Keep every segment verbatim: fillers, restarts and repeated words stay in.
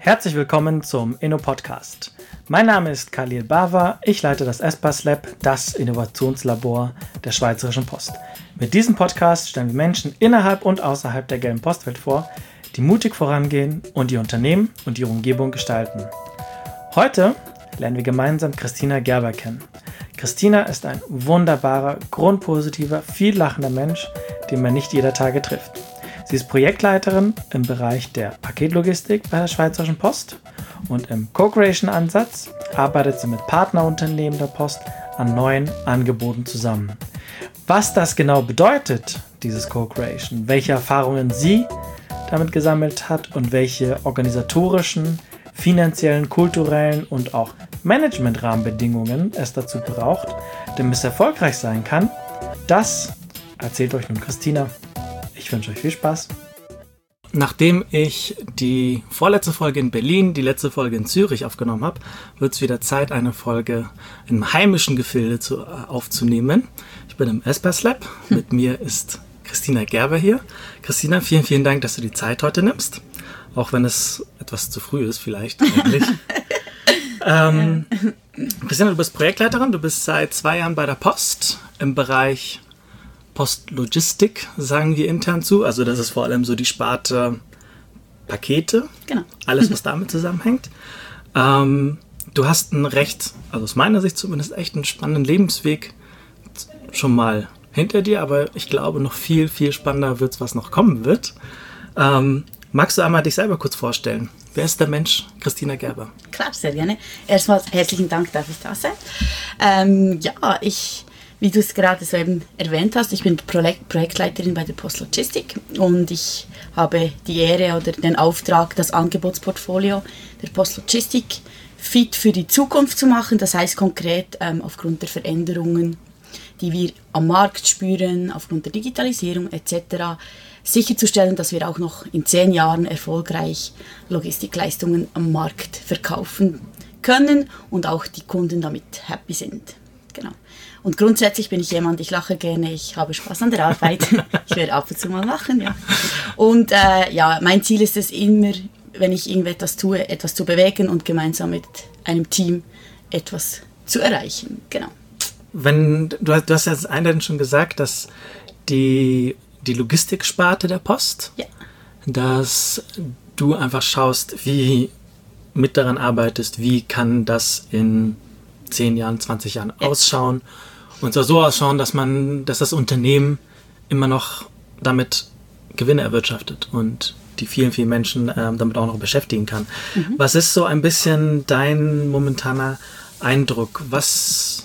Herzlich willkommen zum Inno-Podcast. Mein Name ist Khalil Bawa, ich leite das Espas Lab, das Innovationslabor der Schweizerischen Post. Mit diesem Podcast stellen wir Menschen innerhalb und außerhalb der gelben Postwelt vor, die mutig vorangehen und ihr Unternehmen und ihre Umgebung gestalten. Heute lernen wir gemeinsam Christina Gerber kennen. Christina ist ein wunderbarer, grundpositiver, viel lachender Mensch, den man nicht jeder Tage trifft. Sie ist Projektleiterin im Bereich der Paketlogistik bei der Schweizerischen Post und im Co-Creation-Ansatz arbeitet sie mit Partnerunternehmen der Post an neuen Angeboten zusammen. Was das genau bedeutet, dieses Co-Creation, welche Erfahrungen sie damit gesammelt hat und welche organisatorischen, finanziellen, kulturellen und auch Management-Rahmenbedingungen es dazu braucht, damit es erfolgreich sein kann, das erzählt euch nun Christina. Ich wünsche euch viel Spaß. Nachdem ich die vorletzte Folge in Berlin, die letzte Folge in Zürich aufgenommen habe, wird es wieder Zeit, eine Folge im heimischen Gefilde zu, äh, aufzunehmen. Ich bin im Espas Lab. Hm. Mit mir ist Christina Gerber hier. Christina, vielen, vielen Dank, dass du die Zeit heute nimmst. Auch wenn es etwas zu früh ist, vielleicht eigentlich. ähm, Christina, du bist Projektleiterin. Du bist seit zwei Jahren bei der Post im Bereich Postlogistik, sagen wir intern zu. Also das ist vor allem so die Sparte Pakete. Genau. Alles, was damit zusammenhängt. Ähm, du hast einen recht, also aus meiner Sicht zumindest, echt einen spannenden Lebensweg schon mal hinter dir, aber ich glaube, noch viel, viel spannender wird es, was noch kommen wird. Ähm, magst du einmal dich selber kurz vorstellen? Wer ist der Mensch Christina Gerber? Klar, sehr gerne. Erstmal herzlichen Dank, darf ich da sein. Ähm, ja, ich... Wie du es gerade so eben erwähnt hast, ich bin Projekt- Projektleiterin bei der Postlogistik und ich habe die Ehre oder den Auftrag, das Angebotsportfolio der Postlogistik fit für die Zukunft zu machen. Das heißt konkret ähm, aufgrund der Veränderungen, die wir am Markt spüren, aufgrund der Digitalisierung et cetera, sicherzustellen, dass wir auch noch in zehn Jahren erfolgreich Logistikleistungen am Markt verkaufen können und auch die Kunden damit happy sind. Genau. Und grundsätzlich bin ich jemand, ich lache gerne, ich habe Spaß an der Arbeit. Ich werde ab und zu mal lachen, ja. Und äh, ja, mein Ziel ist es immer, wenn ich irgendetwas tue, etwas zu bewegen und gemeinsam mit einem Team etwas zu erreichen. Genau. Wenn du hast, du hast ja einleitend schon gesagt, dass die, die Logistiksparte der Post, ja. dass du einfach schaust, wie mit daran arbeitest, wie kann das in zehn Jahren, zwanzig Jahren ja. ausschauen und zwar so ausschauen, dass man, dass das Unternehmen immer noch damit Gewinne erwirtschaftet und die vielen, vielen Menschen ähm, damit auch noch beschäftigen kann. Mhm. Was ist so ein bisschen dein momentaner Eindruck? Was,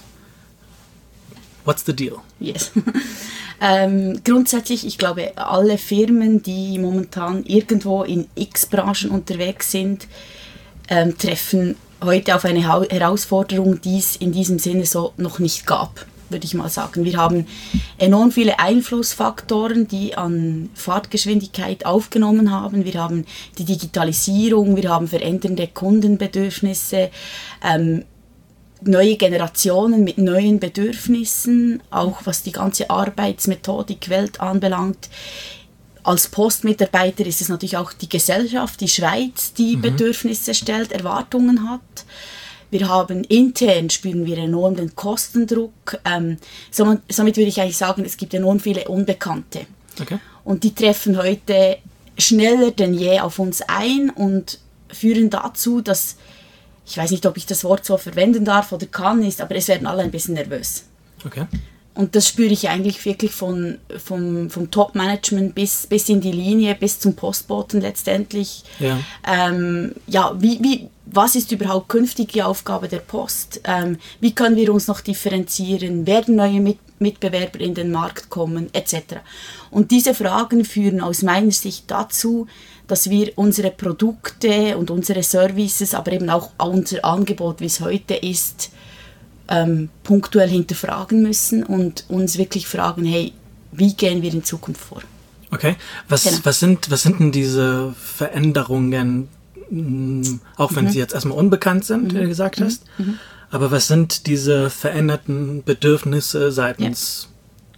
what's the deal? Yes. ähm, grundsätzlich, ich glaube, alle Firmen, die momentan irgendwo in X-Branchen unterwegs sind, ähm, treffen heute auf eine Herausforderung, die es in diesem Sinne so noch nicht gab, würde ich mal sagen. Wir haben enorm viele Einflussfaktoren, die an Fahrtgeschwindigkeit aufgenommen haben. Wir haben die Digitalisierung, wir haben verändernde Kundenbedürfnisse, ähm, neue Generationen mit neuen Bedürfnissen, auch was die ganze Arbeitsmethodik Welt anbelangt. Als Postmitarbeiter ist es natürlich auch die Gesellschaft, die Schweiz, die mhm. Bedürfnisse stellt, Erwartungen hat. Wir haben intern, spüren wir enorm den Kostendruck. Ähm, somit, somit würde ich eigentlich sagen, es gibt enorm viele Unbekannte. Okay. Und die treffen heute schneller denn je auf uns ein und führen dazu, dass, ich weiß nicht, ob ich das Wort so verwenden darf oder kann, ist, aber es werden alle ein bisschen nervös. Okay. Und das spüre ich eigentlich wirklich von, vom, vom Top-Management bis, bis in die Linie, bis zum Postboten letztendlich. Ja, ähm, ja wie, wie, was ist überhaupt künftig die Aufgabe der Post? Ähm, wie können wir uns noch differenzieren? Werden neue Mit- Mitbewerber in den Markt kommen? et cetera. Und diese Fragen führen aus meiner Sicht dazu, dass wir unsere Produkte und unsere Services, aber eben auch unser Angebot, wie es heute ist, Ähm, punktuell hinterfragen müssen und uns wirklich fragen, hey, wie gehen wir in Zukunft vor? Okay, was, genau. was, sind, was sind denn diese Veränderungen, mh, auch wenn mhm. sie jetzt erstmal unbekannt sind, mhm. wie du gesagt hast, mhm. aber was sind diese veränderten Bedürfnisse seitens ja.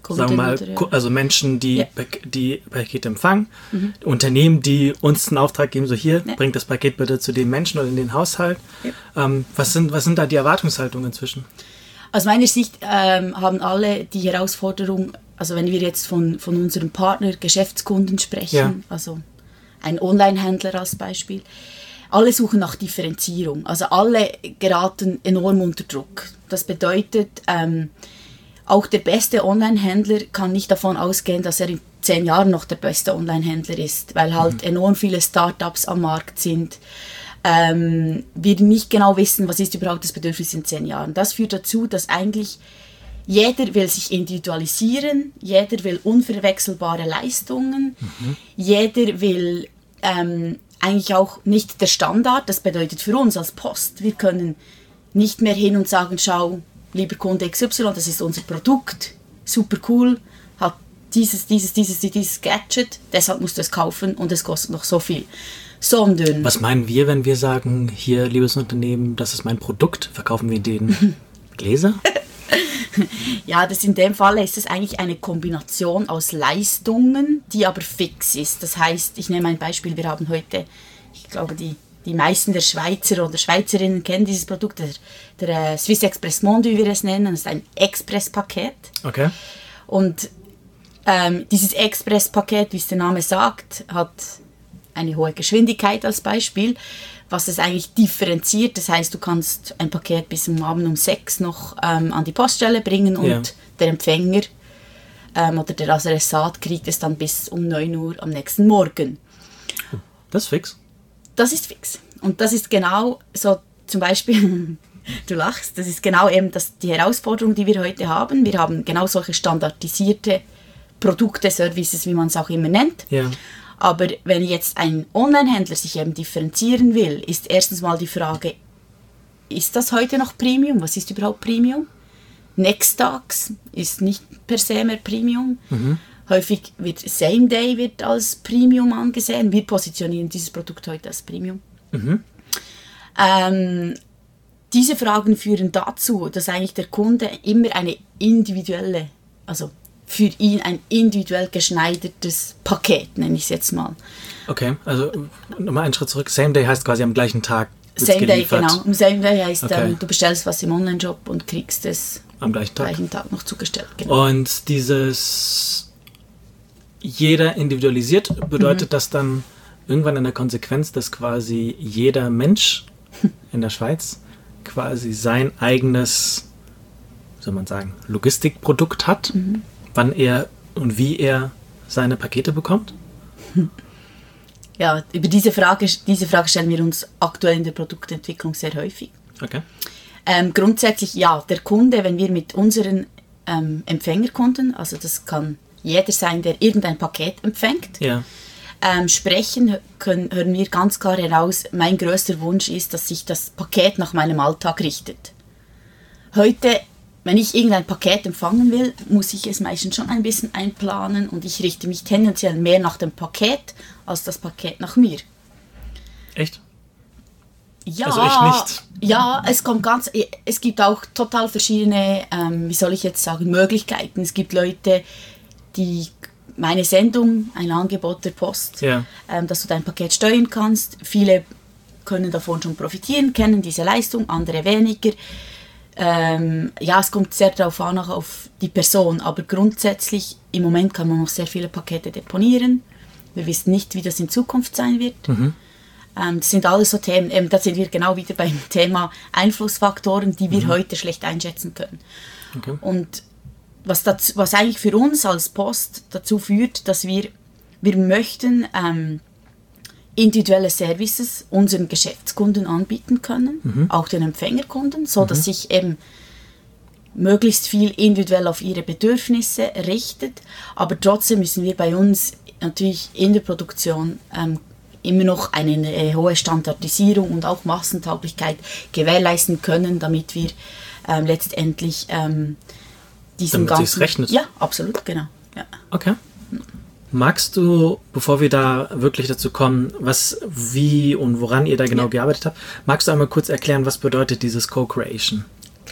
sagen wir mal, oder, ja. also Menschen, die, ja. die Pakete empfangen, mhm. Unternehmen, die uns einen Auftrag geben, so hier, ja. bringt das Paket bitte zu den Menschen oder in den Haushalt. Ja. Ähm, was sind, was sind da die Erwartungshaltungen inzwischen? Aus meiner Sicht ähm, haben alle die Herausforderung, also wenn wir jetzt von, von unserem Partner, Geschäftskunden sprechen, ja. also ein Online-Händler als Beispiel, alle suchen nach Differenzierung. Also alle geraten enorm unter Druck. Das bedeutet, ähm, auch der beste Online-Händler kann nicht davon ausgehen, dass er in zehn Jahren noch der beste Online-Händler ist, weil halt mhm. enorm viele Startups am Markt sind. Ähm, wir nicht genau wissen, was ist überhaupt das Bedürfnis in zehn Jahren. Das führt dazu, dass eigentlich jeder will sich individualisieren, jeder will unverwechselbare Leistungen, mhm. jeder will ähm, eigentlich auch nicht der Standard. Das bedeutet für uns als Post, wir können nicht mehr hin und sagen, schau, lieber Kunde X Y, das ist unser Produkt, super cool, hat dieses, dieses, dieses, dieses Gadget, deshalb musst du es kaufen und es kostet noch so viel. Sondern... Was meinen wir, wenn wir sagen, hier, liebes Unternehmen, das ist mein Produkt, verkaufen wir den Gläser? Ja, das in dem Fall ist es eigentlich eine Kombination aus Leistungen, die aber fix ist. Das heißt, ich nehme ein Beispiel, wir haben heute, ich glaube, die, die meisten der Schweizer oder Schweizerinnen kennen dieses Produkt, der, der äh, Swiss Express Monde, wie wir es nennen, das ist ein Express-Paket. Okay. Und ähm, dieses Express-Paket, wie es der Name sagt, hat eine hohe Geschwindigkeit als Beispiel, was es eigentlich differenziert. Das heißt, du kannst ein Paket bis am Abend um sechs noch ähm, an die Poststelle bringen und yeah. der Empfänger ähm, oder der Adressat kriegt es dann bis um neun Uhr am nächsten Morgen. Das ist fix? Das ist fix. Und das ist genau so, zum Beispiel, du lachst, das ist genau eben das, die Herausforderung, die wir heute haben. Wir haben genau solche standardisierte Produkte, Services, wie man es auch immer nennt. Yeah. Aber wenn jetzt ein Online-Händler sich eben differenzieren will, ist erstens mal die Frage, ist das heute noch Premium? Was ist überhaupt Premium? Nextags ist nicht per se mehr Premium. Mhm. Häufig wird Same Day wird als Premium angesehen. Wir positionieren dieses Produkt heute als Premium. Mhm. Ähm, diese Fragen führen dazu, dass eigentlich der Kunde immer eine individuelle, also für ihn ein individuell geschneidertes Paket, nenne ich es jetzt mal. Okay, also nochmal einen Schritt zurück. Same Day heißt quasi am gleichen Tag Same Day, genau. Am Same Day heißt, okay. ähm, du bestellst was im Online-Shop und kriegst es am gleichen Tag, gleichen Tag noch zugestellt. Genau. Und dieses jeder individualisiert, bedeutet mhm. das dann irgendwann in der Konsequenz, dass quasi jeder Mensch in der Schweiz quasi sein eigenes, wie soll man sagen, Logistikprodukt hat? Mhm. Wann er und wie er seine Pakete bekommt? Ja, über diese Frage, diese Frage stellen wir uns aktuell in der Produktentwicklung sehr häufig. Okay. Ähm, grundsätzlich ja, der Kunde, wenn wir mit unseren ähm, Empfängerkunden, also das kann jeder sein, der irgendein Paket empfängt, ja. ähm, sprechen, können, hören wir ganz klar heraus, mein größter Wunsch ist, dass sich das Paket nach meinem Alltag richtet. Heute, wenn ich irgendein Paket empfangen will, muss ich es meistens schon ein bisschen einplanen und ich richte mich tendenziell mehr nach dem Paket als das Paket nach mir. Echt? Ja, also ich nicht. Ja, es kommt ganz, es gibt auch total verschiedene, ähm, wie soll ich jetzt sagen, Möglichkeiten. Es gibt Leute, die meine Sendung, ein Angebot der Post, ja. ähm, dass du dein Paket steuern kannst. Viele können davon schon profitieren, kennen diese Leistung, andere weniger. Ähm, ja, es kommt sehr darauf an, auch auf die Person, aber grundsätzlich im Moment kann man noch sehr viele Pakete deponieren. Wir wissen nicht, wie das in Zukunft sein wird. Mhm. Ähm, das sind alles so Themen, ähm, da sind wir genau wieder beim Thema Einflussfaktoren, die wir mhm. heute schlecht einschätzen können. Okay. Und was, dazu, was eigentlich für uns als Post dazu führt, dass wir, wir möchten ähm, individuelle Services unseren Geschäftskunden anbieten können, mhm. auch den Empfängerkunden, so dass mhm. sich eben möglichst viel individuell auf ihre Bedürfnisse richtet. Aber trotzdem müssen wir bei uns natürlich in der Produktion ähm, immer noch eine, eine hohe Standardisierung und auch Massentauglichkeit gewährleisten können, damit wir ähm, letztendlich ähm, diesen damit ganzen... sich's rechnet. Ja, absolut, genau. Ja. Okay. Magst du, bevor wir da wirklich dazu kommen, was, wie und woran ihr da genau ja. gearbeitet habt, magst du einmal kurz erklären, was bedeutet dieses Co-Creation?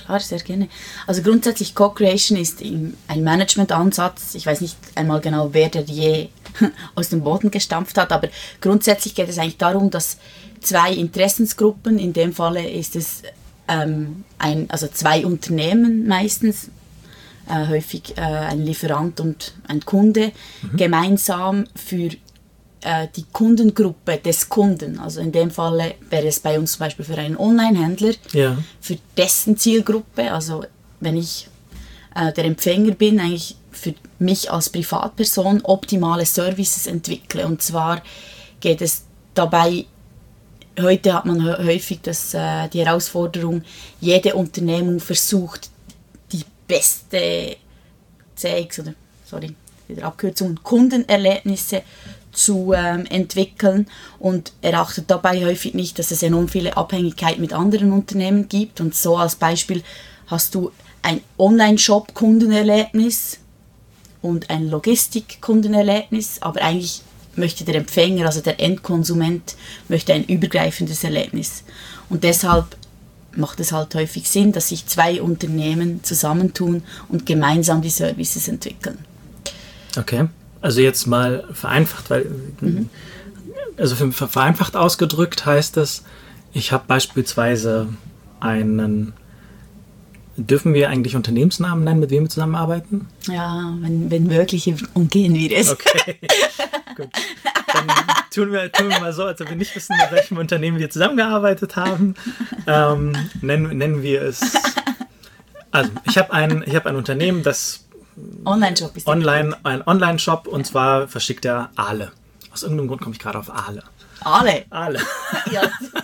klar, sehr gerne. Also grundsätzlich Co-Creation ist ein Management-Ansatz. Ich weiß nicht einmal genau, wer der je aus dem Boden gestampft hat, aber grundsätzlich geht es eigentlich darum, dass zwei Interessensgruppen, in dem Falle ist es ähm, ein, also zwei Unternehmen meistens, äh, häufig äh, ein Lieferant und ein Kunde, mhm. gemeinsam für äh, die Kundengruppe des Kunden, also in dem Falle wäre es bei uns zum Beispiel für einen Online-Händler, ja. für dessen Zielgruppe, also wenn ich äh, der Empfänger bin, eigentlich für mich als Privatperson optimale Services entwickle. Und zwar geht es dabei, heute hat man häufig das, äh, die Herausforderung, jede Unternehmung versucht, die beste C X oder, sorry, wieder Abkürzung, Kundenerlebnisse zu ähm, entwickeln und erachtet dabei häufig nicht, dass es enorm viele Abhängigkeiten mit anderen Unternehmen gibt. Und so als Beispiel hast du ein Online-Shop-Kundenerlebnis und ein Logistik-Kundenerlebnis, aber eigentlich möchte der Empfänger, also der Endkonsument, möchte ein übergreifendes Erlebnis. Und deshalb macht es halt häufig Sinn, dass sich zwei Unternehmen zusammentun und gemeinsam die Services entwickeln. Okay, also jetzt mal vereinfacht, weil mhm. also für, für vereinfacht ausgedrückt heißt es, ich habe beispielsweise einen. Dürfen wir eigentlich Unternehmensnamen nennen, mit wem wir zusammenarbeiten? Ja, wenn, wenn möglich, umgehen wir es. Okay, gut. Dann tun wir, tun wir mal so, als ob wir nicht wissen, mit welchem Unternehmen wir zusammengearbeitet haben. Ähm, nennen, nennen wir es... Also, ich habe ein, ich hab ein Unternehmen, das... Online-Shop ist online, ein Online-Shop, und ja. zwar verschickt er Aale. Aus irgendeinem Grund komme ich gerade auf Aale. Aale? Aale. Ja.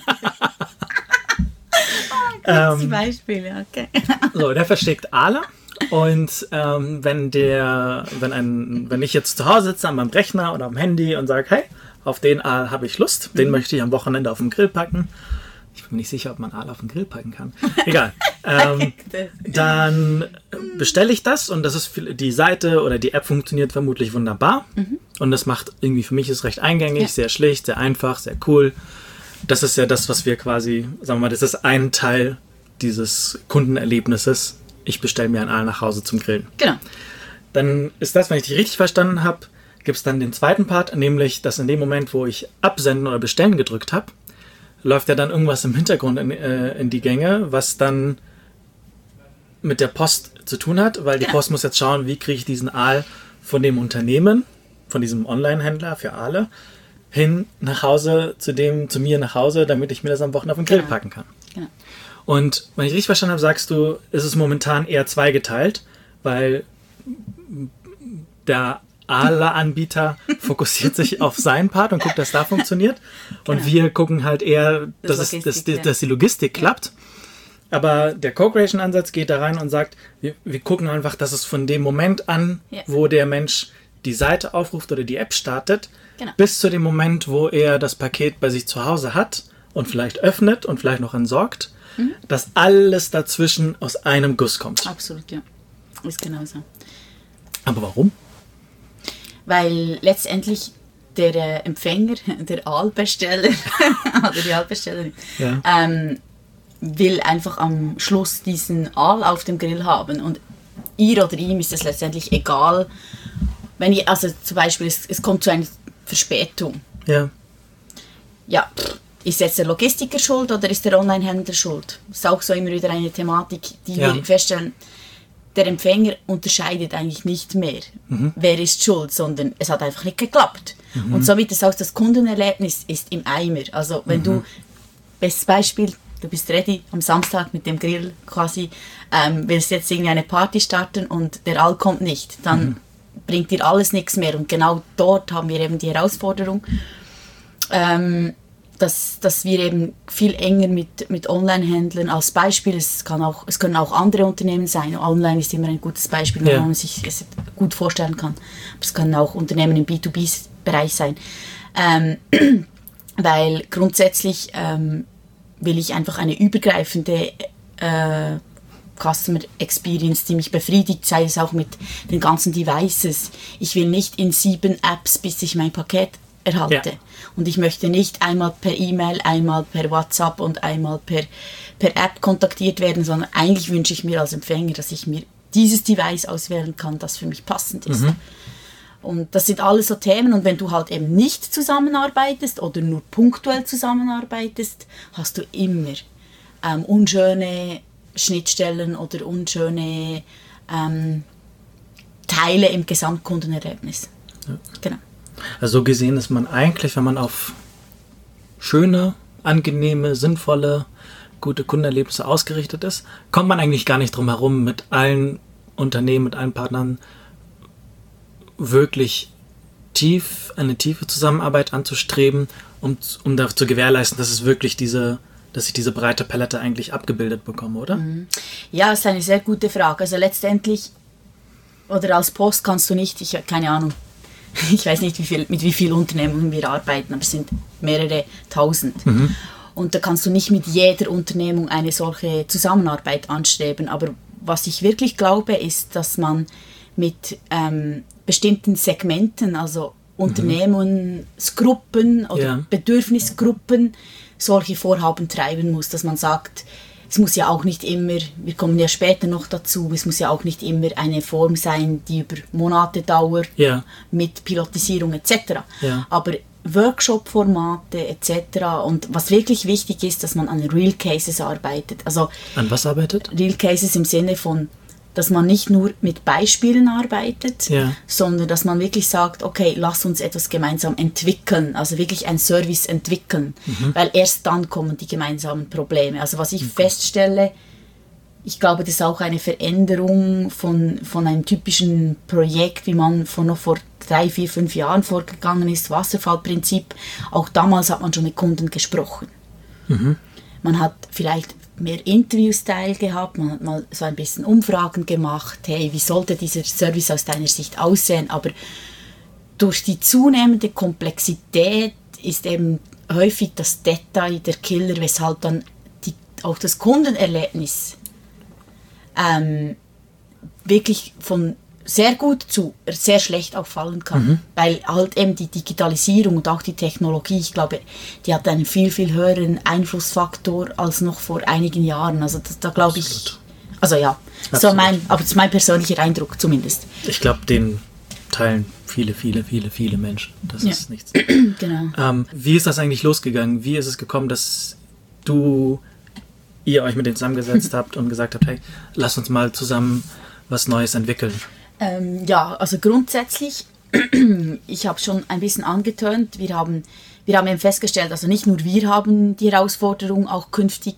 Ähm, Beispiele, okay. So, der verschickt Aale, und ähm, wenn der, wenn ein, wenn ich jetzt zu Hause sitze an meinem Rechner oder am Handy und sage, hey, auf den Aal habe ich Lust, mhm. den möchte ich am Wochenende auf den Grill packen. Ich bin mir nicht sicher, ob man Aal auf den Grill packen kann. Egal. ähm, dann bestelle ich das, und das ist die Seite oder die App funktioniert vermutlich wunderbar. Mhm. Und das macht irgendwie, für mich ist recht eingängig, ja. sehr schlicht, sehr einfach, sehr cool. Das ist ja das, was wir quasi, sagen wir mal, das ist ein Teil dieses Kundenerlebnisses. Ich bestelle mir ein Aal nach Hause zum Grillen. Genau. Dann ist das, wenn ich dich richtig verstanden habe, gibt es dann den zweiten Part, nämlich, dass in dem Moment, wo ich absenden oder bestellen gedrückt habe, läuft ja dann irgendwas im Hintergrund in, äh, in die Gänge, was dann mit der Post zu tun hat, weil die genau. Post muss jetzt schauen, wie kriege ich diesen Aal von dem Unternehmen, von diesem Online-Händler für Aale, hin nach Hause, zu dem, zu mir nach Hause, damit ich mir das am Wochenende auf den Grill genau. packen kann. Genau. Und wenn ich richtig verstanden habe, sagst du, ist es momentan eher zweigeteilt, weil der Aale-Anbieter fokussiert sich auf seinen Part und guckt, dass da funktioniert. Und genau. wir gucken halt eher, dass, das es, dass, die, ja. dass die Logistik ja. klappt. Aber der Co-Creation-Ansatz geht da rein und sagt, wir, wir gucken einfach, dass es von dem Moment an, ja. wo der Mensch die Seite aufruft oder die App startet, genau. bis zu dem Moment, wo er das Paket bei sich zu Hause hat und vielleicht öffnet und vielleicht noch entsorgt, mhm. dass alles dazwischen aus einem Guss kommt. Absolut, ja. Ist genauso. Aber warum? Weil letztendlich der äh, Empfänger, der Aalbesteller oder die Aalbestellerin, ja. ähm, will einfach am Schluss diesen Aal auf dem Grill haben. Und ihr oder ihm ist es letztendlich egal, wenn ich, also zum Beispiel, es, es kommt zu einer Verspätung. Ja. Ja, ist jetzt der Logistiker schuld oder ist der Online-Händler schuld? Das ist auch so immer wieder eine Thematik, die ja. wir feststellen, der Empfänger unterscheidet eigentlich nicht mehr, mhm. wer ist schuld, sondern es hat einfach nicht geklappt. Mhm. Und somit ist auch das Kundenerlebnis ist im Eimer. Also wenn mhm. du, bestes Beispiel, du bist ready am Samstag mit dem Grill quasi, ähm, willst jetzt irgendwie eine Party starten und der Aal kommt nicht, dann mhm. bringt dir alles nichts mehr. Und genau dort haben wir eben die Herausforderung, ähm, dass, dass wir eben viel enger mit, mit Online-Händlern als Beispiel, es, kann auch, es können auch andere Unternehmen sein, online ist immer ein gutes Beispiel, ja. wo man sich es gut vorstellen kann. Es können auch Unternehmen im B zwei B-Bereich sein. Ähm, weil grundsätzlich ähm, will ich einfach eine übergreifende äh, Customer Experience, die mich befriedigt, sei es auch mit den ganzen Devices. Ich will nicht in sieben Apps, bis ich mein Paket erhalte. Ja. Und ich möchte nicht einmal per E-Mail, einmal per WhatsApp und einmal per, per App kontaktiert werden, sondern eigentlich wünsche ich mir als Empfänger, dass ich mir dieses Device auswählen kann, das für mich passend ist. Mhm. Und das sind alles so Themen. Und wenn du halt eben nicht zusammenarbeitest oder nur punktuell zusammenarbeitest, hast du immer ähm, unschöne Schnittstellen oder unschöne ähm, Teile im Gesamtkundenerlebnis. Ja. Genau. Also so gesehen ist man eigentlich, wenn man auf schöne, angenehme, sinnvolle, gute Kundenerlebnisse ausgerichtet ist, kommt man eigentlich gar nicht drum herum, mit allen Unternehmen, mit allen Partnern wirklich tief, eine tiefe Zusammenarbeit anzustreben, um, um da zu gewährleisten, dass es wirklich diese, dass ich diese breite Palette eigentlich abgebildet bekomme, oder? Ja, das ist eine sehr gute Frage. Also letztendlich, oder als Post kannst du nicht, ich habe keine Ahnung, ich weiß nicht, wie viel, mit wie vielen Unternehmen wir arbeiten, aber es sind mehrere tausend. Mhm. Und da kannst du nicht mit jeder Unternehmung eine solche Zusammenarbeit anstreben. Aber was ich wirklich glaube, ist, dass man mit ähm, bestimmten Segmenten, also Unternehmensgruppen oder ja. Bedürfnisgruppen, solche Vorhaben treiben muss, dass man sagt, es muss ja auch nicht immer, wir kommen ja später noch dazu, es muss ja auch nicht immer eine Form sein, die über Monate dauert, ja. mit Pilotisierung et cetera. Ja. Aber Workshop-Formate et cetera. Und was wirklich wichtig ist, dass man an Real Cases arbeitet. Also an was arbeitet? Real Cases im Sinne von, dass man nicht nur mit Beispielen arbeitet, ja. sondern dass man wirklich sagt, okay, lass uns etwas gemeinsam entwickeln, also wirklich ein Service entwickeln, mhm. weil erst dann kommen die gemeinsamen Probleme. Also was ich okay. feststelle, ich glaube, das ist auch eine Veränderung von, von einem typischen Projekt, wie man von noch vor drei, vier, fünf Jahren vorgegangen ist, Wasserfallprinzip. Auch damals hat man schon mit Kunden gesprochen. Mhm. Man hat vielleicht mehr Interview-Style gehabt, man hat mal so ein bisschen Umfragen gemacht, hey, wie sollte dieser Service aus deiner Sicht aussehen, aber durch die zunehmende Komplexität ist eben häufig das Detail der Killer, weshalb dann die, auch das Kundenerlebnis ähm, wirklich von sehr gut zu sehr schlecht auffallen kann, mhm. weil halt eben die Digitalisierung und auch die Technologie, ich glaube, die hat einen viel, viel höheren Einflussfaktor als noch vor einigen Jahren. Also da, da glaube ich, also ja, so mein, aber das ist mein persönlicher Eindruck zumindest. Ich glaube, den teilen viele, viele, viele, viele Menschen. Das ja. ist nichts. Genau. Ähm, wie ist das eigentlich losgegangen? Wie ist es gekommen, dass du, ihr euch mit denen zusammengesetzt habt und gesagt habt, hey, lass uns mal zusammen was Neues entwickeln? Ähm, ja, also grundsätzlich, ich habe schon ein bisschen angetönt, wir haben, wir haben eben festgestellt, also nicht nur wir haben die Herausforderung, auch künftig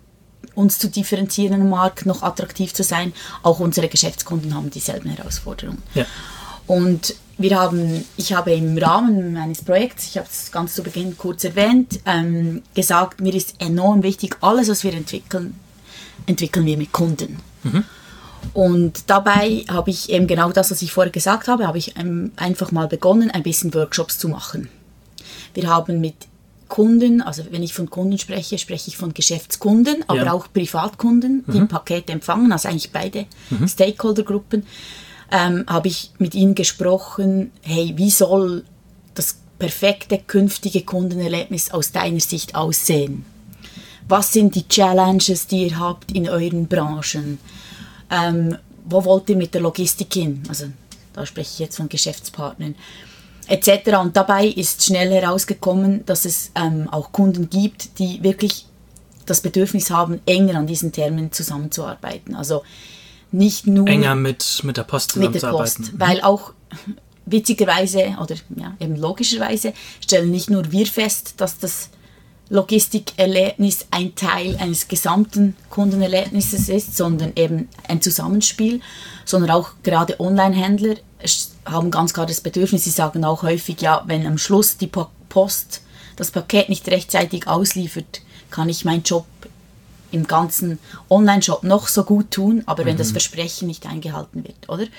uns zu differenzieren im Markt, noch attraktiv zu sein, auch unsere Geschäftskunden haben dieselben Herausforderungen. Ja. Und wir haben, ich habe im Rahmen meines Projekts, ich habe es ganz zu Beginn kurz erwähnt, ähm, gesagt, mir ist enorm wichtig, alles, was wir entwickeln, entwickeln wir mit Kunden. Mhm. Und dabei habe ich eben genau das, was ich vorher gesagt habe, habe ich einfach mal begonnen, ein bisschen Workshops zu machen. Wir haben mit Kunden, also wenn ich von Kunden spreche, spreche ich von Geschäftskunden, aber ja. auch Privatkunden, die mhm. Pakete empfangen, also eigentlich beide mhm. Stakeholdergruppen, ähm, habe ich mit ihnen gesprochen, hey, wie soll das perfekte künftige Kundenerlebnis aus deiner Sicht aussehen? Was sind die Challenges, die ihr habt in euren Branchen? Ähm, wo wollt ihr mit der Logistik hin? Also da spreche ich jetzt von Geschäftspartnern et cetera. Und dabei ist schnell herausgekommen, dass es ähm, auch Kunden gibt, die wirklich das Bedürfnis haben, enger an diesen Themen zusammenzuarbeiten. Also nicht nur enger mit, mit der Post zusammenzuarbeiten. Mit der Post, weil auch witzigerweise oder ja, eben logischerweise stellen nicht nur wir fest, dass das Logistikerlebnis ein Teil eines gesamten Kundenerlebnisses ist, sondern eben ein Zusammenspiel, sondern auch gerade Online-Händler haben ganz klar das Bedürfnis, sie sagen auch häufig, ja, wenn am Schluss die Post das Paket nicht rechtzeitig ausliefert, kann ich meinen Job im ganzen Online-Shop noch so gut tun, aber mhm. wenn das Versprechen nicht eingehalten wird, oder?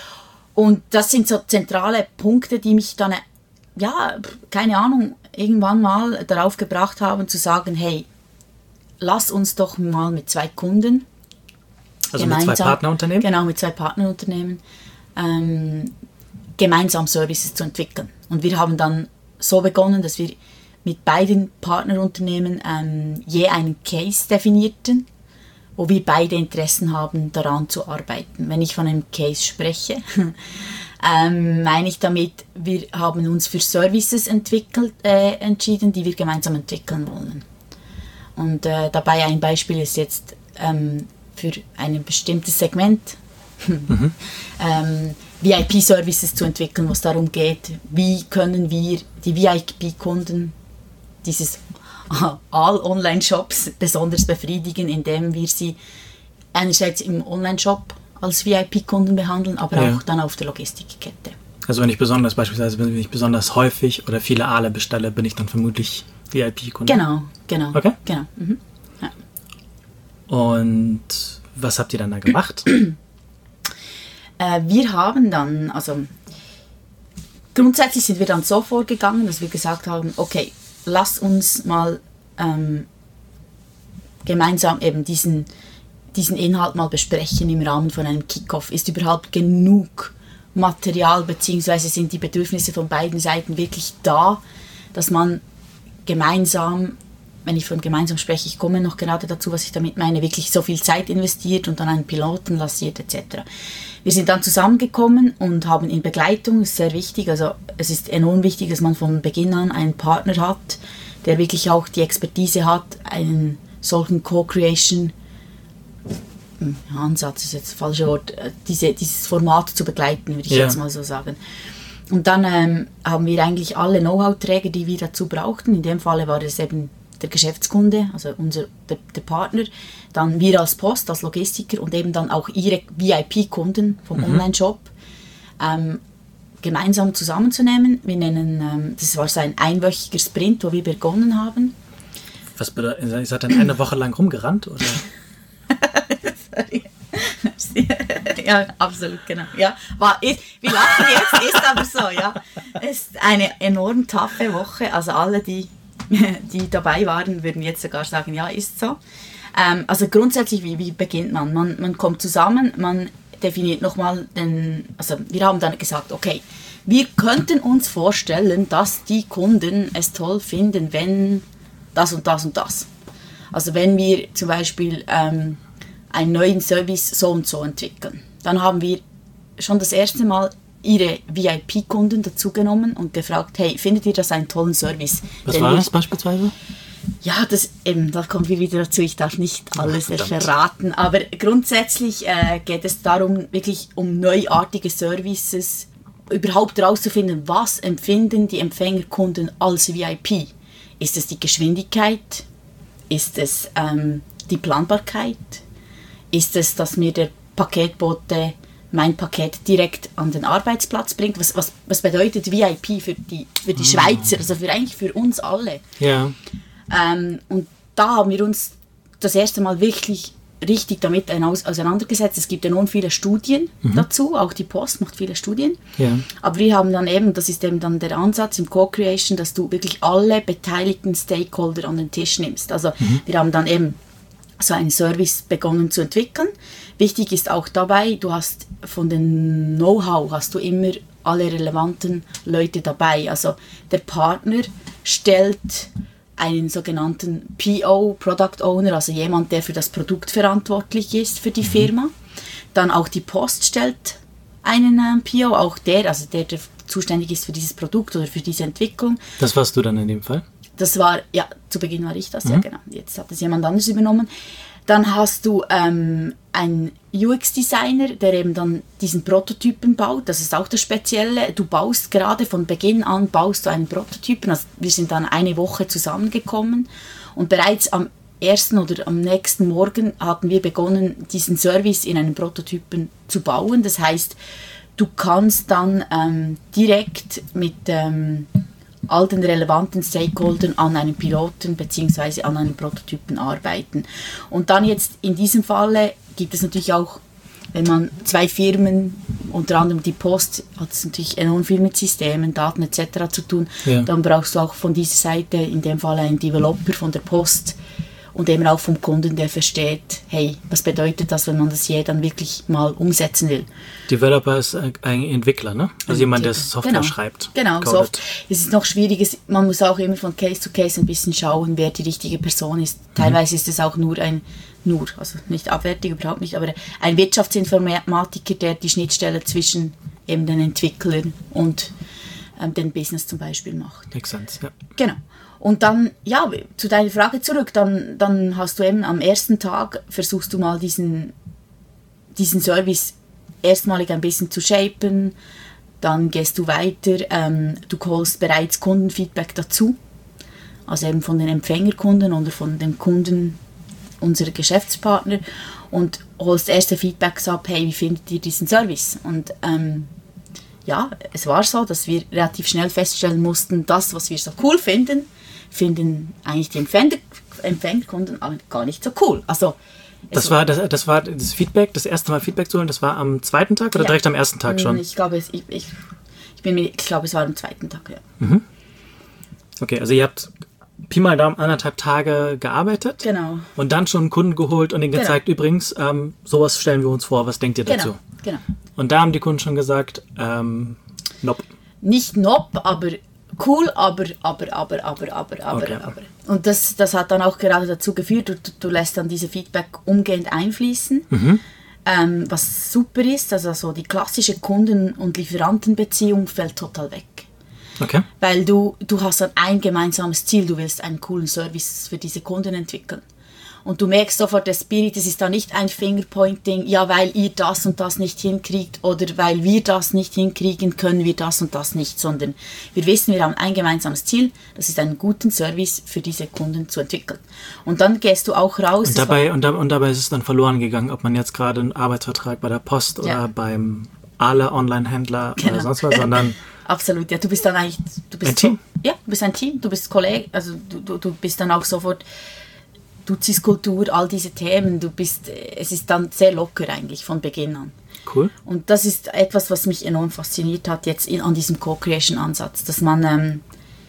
Und das sind so zentrale Punkte, die mich dann, ja, keine Ahnung, irgendwann mal darauf gebracht haben, zu sagen, hey, lass uns doch mal mit zwei Kunden also gemeinsam, mit zwei Partnerunternehmen? Genau, mit zwei Partnerunternehmen ähm, gemeinsam Services zu entwickeln. Und wir haben dann so begonnen, dass wir mit beiden Partnerunternehmen ähm, je einen Case definierten, wo wir beide Interessen haben, daran zu arbeiten. Wenn ich von einem Case spreche, ähm, meine ich damit, wir haben uns für Services entwickelt, äh, entschieden, die wir gemeinsam entwickeln wollen. Und äh, dabei ein Beispiel ist jetzt ähm, für ein bestimmtes Segment, mhm. ähm, V I P-Services zu entwickeln, wo es darum geht, wie können wir die V I P-Kunden dieses All-Online-Shops besonders befriedigen, indem wir sie einerseits im Online-Shop als V I P-Kunden behandeln, aber ja. auch dann auf der Logistikkette. Also wenn ich besonders beispielsweise wenn ich besonders häufig oder viele Aale bestelle, bin ich dann vermutlich V I P-Kunde? Genau, genau. Okay. genau. Mhm. Ja. Und was habt ihr dann da gemacht? äh, wir haben dann, also grundsätzlich sind wir dann so vorgegangen, dass wir gesagt haben, okay, lass uns mal ähm, gemeinsam eben diesen, diesen Inhalt mal besprechen im Rahmen von einem Kick-Off. Ist überhaupt genug Material, beziehungsweise sind die Bedürfnisse von beiden Seiten wirklich da, dass man gemeinsam, wenn ich von gemeinsam spreche, ich komme noch gerade dazu, was ich damit meine, wirklich so viel Zeit investiert und dann einen Piloten lanciert et cetera. Wir sind dann zusammengekommen und haben in Begleitung, das ist sehr wichtig, also es ist enorm wichtig, dass man von Beginn an einen Partner hat, der wirklich auch die Expertise hat, einen solchen Co-Creation Ansatz ist jetzt das falsche Wort, diese, dieses Format zu begleiten, würde ich ja. jetzt mal so sagen. Und dann ähm, haben wir eigentlich alle Know-how-Träger, die wir dazu brauchten. In dem Falle war es eben der Geschäftskunde, also unser, der, der Partner, dann wir als Post, als Logistiker und eben dann auch ihre V I P-Kunden vom mhm. Online-Shop ähm, gemeinsam zusammenzunehmen. Wir nennen, ähm, das war so ein einwöchiger Sprint, wo wir begonnen haben. Was bedeutet, ihr seid dann eine Woche lang rumgerannt, oder? Sorry. Ja, absolut, genau. Ja, war, ist, wir lachen jetzt, ist aber so, ja. Es ist eine enorm taffe Woche, also alle, die, die dabei waren, würden jetzt sogar sagen, ja, ist so. Ähm, also grundsätzlich, wie, wie beginnt man? man? Man kommt zusammen, man definiert nochmal den, also wir haben dann gesagt, okay, wir könnten uns vorstellen, dass die Kunden es toll finden, wenn das und das und das. Also wenn wir zum Beispiel ähm, einen neuen Service so und so entwickeln, dann haben wir schon das erste Mal ihre V I P-Kunden dazugenommen und gefragt, hey, findet ihr das einen tollen Service? Was war das beispielsweise? Ja, das eben, da kommen wir wieder dazu, ich darf nicht alles Ach, verraten, aber grundsätzlich äh, geht es darum, wirklich um neuartige Services, überhaupt herauszufinden, was empfinden die Empfängerkunden als V I P? Ist es die Geschwindigkeit? Ist es ähm, die Planbarkeit? Ist es, dass mir der Paketbote mein Paket direkt an den Arbeitsplatz bringt? Was, was, was bedeutet V I P für die, für die Schweizer, also für, eigentlich für uns alle? Ja. Ähm, und da haben wir uns das erste Mal wirklich richtig damit auseinandergesetzt. Es gibt enorm viele Studien mhm. dazu, auch die Post macht viele Studien. Ja. Aber wir haben dann eben, das ist eben dann der Ansatz im Co-Creation, dass du wirklich alle beteiligten Stakeholder an den Tisch nimmst. Also mhm. wir haben dann eben so einen Service begonnen zu entwickeln. Wichtig ist auch dabei, du hast von dem Know-how hast du immer alle relevanten Leute dabei. Also der Partner stellt einen sogenannten P O, Product Owner, also jemand, der für das Produkt verantwortlich ist für die mhm. Firma. Dann auch die Post stellt einen äh, P O, auch der, also der, der zuständig ist für dieses Produkt oder für diese Entwicklung. Das warst du dann in dem Fall? Das war, ja, zu Beginn war ich das, mhm. ja genau. Jetzt hat das jemand anderes übernommen. Dann hast du ähm, einen U X-Designer, der eben dann diesen Prototypen baut. Das ist auch das Spezielle. Du baust gerade von Beginn an, baust du einen Prototypen. Also wir sind dann eine Woche zusammengekommen und bereits am ersten oder am nächsten Morgen hatten wir begonnen, diesen Service in einen Prototypen zu bauen. Das heißt, du kannst dann ähm, direkt mit ähm, all den relevanten Stakeholdern an einem Piloten bzw. an einem Prototypen arbeiten. Und dann jetzt in diesem Falle gibt es natürlich auch, wenn man zwei Firmen, unter anderem die Post, hat es natürlich enorm viel mit Systemen, Daten et cetera zu tun. Ja. Dann brauchst du auch von dieser Seite in dem Fall einen Developer von der Post und eben auch vom Kunden, der versteht, hey, was bedeutet das, wenn man das hier dann wirklich mal umsetzen will. Developer ist ein Entwickler, ne? Also ein jemand, der Software genau. schreibt. Genau, Soft. Es ist noch schwierig, man muss auch immer von Case to Case ein bisschen schauen, wer die richtige Person ist. Teilweise mhm. ist es auch nur ein, nur, also nicht abwertig, überhaupt nicht, aber ein Wirtschaftsinformatiker, der die Schnittstelle zwischen eben den Entwicklern und ähm, den Business zum Beispiel macht. Makes sense, ja. Genau. Und dann, ja, zu deiner Frage zurück, dann, dann hast du eben am ersten Tag, versuchst du mal diesen, diesen Service erstmalig ein bisschen zu shapen, dann gehst du weiter, ähm, du holst bereits Kundenfeedback dazu, also eben von den Empfängerkunden oder von den Kunden unserer Geschäftspartner und holst erste Feedbacks ab, hey, wie findet ihr diesen Service? Und ähm, ja, es war so, dass wir relativ schnell feststellen mussten, das, was wir so cool finden, finden eigentlich die Empfänger, Empfängerkunden gar nicht so cool. Also, das war das, das war das Feedback, das erste Mal Feedback zu holen, das war am zweiten Tag oder ja. direkt am ersten Tag schon? Ich glaube, es, ich, ich, ich, bin mir, ich glaube, es war am zweiten Tag, ja. Mhm. Okay, also ihr habt Pi mal Daumen anderthalb Tage gearbeitet. Genau. Und dann schon einen Kunden geholt und ihnen gezeigt, genau. übrigens, ähm, sowas stellen wir uns vor, was denkt ihr dazu? Genau, genau. Und da haben die Kunden schon gesagt, ähm, nope. Nicht nope, aber cool, aber, aber, aber, aber, aber, aber, okay. aber. Und das, das hat dann auch gerade dazu geführt, du, du lässt dann diese Feedback umgehend einfließen, mhm. ähm, was super ist, also so die klassische Kunden- und Lieferantenbeziehung fällt total weg. Okay. Weil du, du hast dann ein gemeinsames Ziel, du willst einen coolen Service für diese Kunden entwickeln. Und du merkst sofort, der Spirit, es ist da nicht ein Fingerpointing, ja, weil ihr das und das nicht hinkriegt oder weil wir das nicht hinkriegen, können wir das und das nicht, sondern wir wissen, wir haben ein gemeinsames Ziel, das ist einen guten Service für diese Kunden zu entwickeln. Und dann gehst du auch raus. Und dabei, und, da, und dabei ist es dann verloren gegangen, ob man jetzt gerade einen Arbeitsvertrag bei der Post oder ja. beim Ahle Online-Händler genau. oder sonst was, sondern... Absolut, ja, du bist dann eigentlich... Du bist ein Team? So, ja, du bist ein Team, du bist Kollege, also du, du, du bist dann auch sofort... Duziskultur, all diese Themen, du bist, es ist dann sehr locker eigentlich von Beginn an. Cool. Und das ist etwas, was mich enorm fasziniert hat jetzt in, an diesem Co-Creation-Ansatz, dass man, ähm,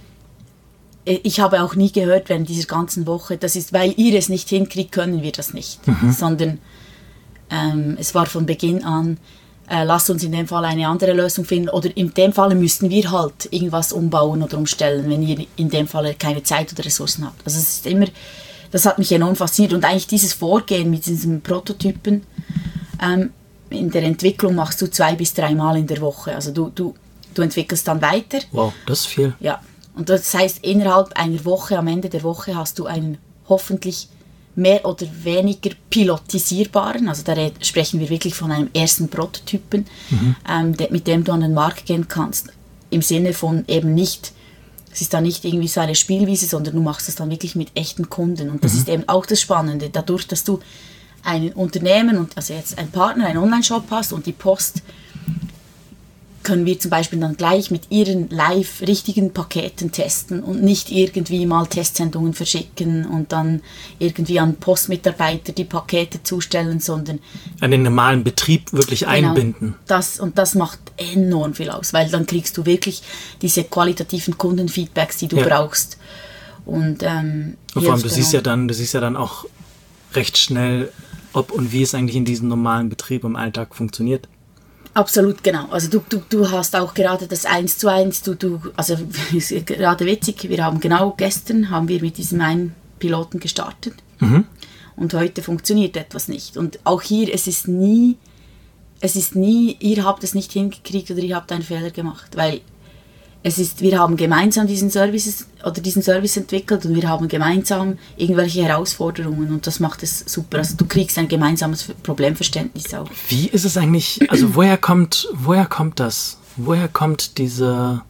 ich habe auch nie gehört während dieser ganzen Woche, das ist, weil ihr es nicht hinkriegt, können wir das nicht, mhm. sondern ähm, es war von Beginn an, äh, lasst uns in dem Fall eine andere Lösung finden oder in dem Fall müssten wir halt irgendwas umbauen oder umstellen, wenn ihr in dem Fall keine Zeit oder Ressourcen habt. Also es ist immer... Das hat mich enorm fasziniert und eigentlich dieses Vorgehen mit diesen Prototypen, ähm, in der Entwicklung machst du zwei bis dreimal in der Woche. Also du, du, du entwickelst dann weiter. Wow, das ist viel. Ja, und das heißt, innerhalb einer Woche, am Ende der Woche hast du einen hoffentlich mehr oder weniger pilotisierbaren, also da sprechen wir wirklich von einem ersten Prototypen, mhm. ähm, de, mit dem du an den Markt gehen kannst. Im Sinne von eben nicht... Es ist dann nicht irgendwie so eine Spielwiese, sondern du machst es dann wirklich mit echten Kunden. Und das mhm. ist eben auch das Spannende. Dadurch, dass du ein Unternehmen, und also jetzt ein Partner, einen Online-Shop hast und die Post, können wir zum Beispiel dann gleich mit ihren live richtigen Paketen testen und nicht irgendwie mal Testsendungen verschicken und dann irgendwie an Postmitarbeiter die Pakete zustellen, sondern an den normalen Betrieb wirklich genau, einbinden. Das, und das macht enorm viel aus, weil dann kriegst du wirklich diese qualitativen Kundenfeedbacks, die du ja. brauchst. Und, ähm, und vor allem, du siehst, ja dann, du siehst ja dann auch recht schnell, ob und wie es eigentlich in diesem normalen Betrieb im Alltag funktioniert. Absolut, genau. Also du, du, du hast auch gerade das eins zu eins, du, du, also ist gerade witzig, wir haben genau gestern haben wir mit diesem einen Piloten gestartet mhm. und heute funktioniert etwas nicht. Und auch hier, es ist nie, es ist nie, ihr habt es nicht hingekriegt oder ihr habt einen Fehler gemacht, weil es ist, wir haben gemeinsam diesen Services oder diesen Service entwickelt und wir haben gemeinsam irgendwelche Herausforderungen und das macht es super. Also du kriegst ein gemeinsames Problemverständnis auch. Wie ist es eigentlich, also woher kommt, woher kommt das? Woher kommt diese,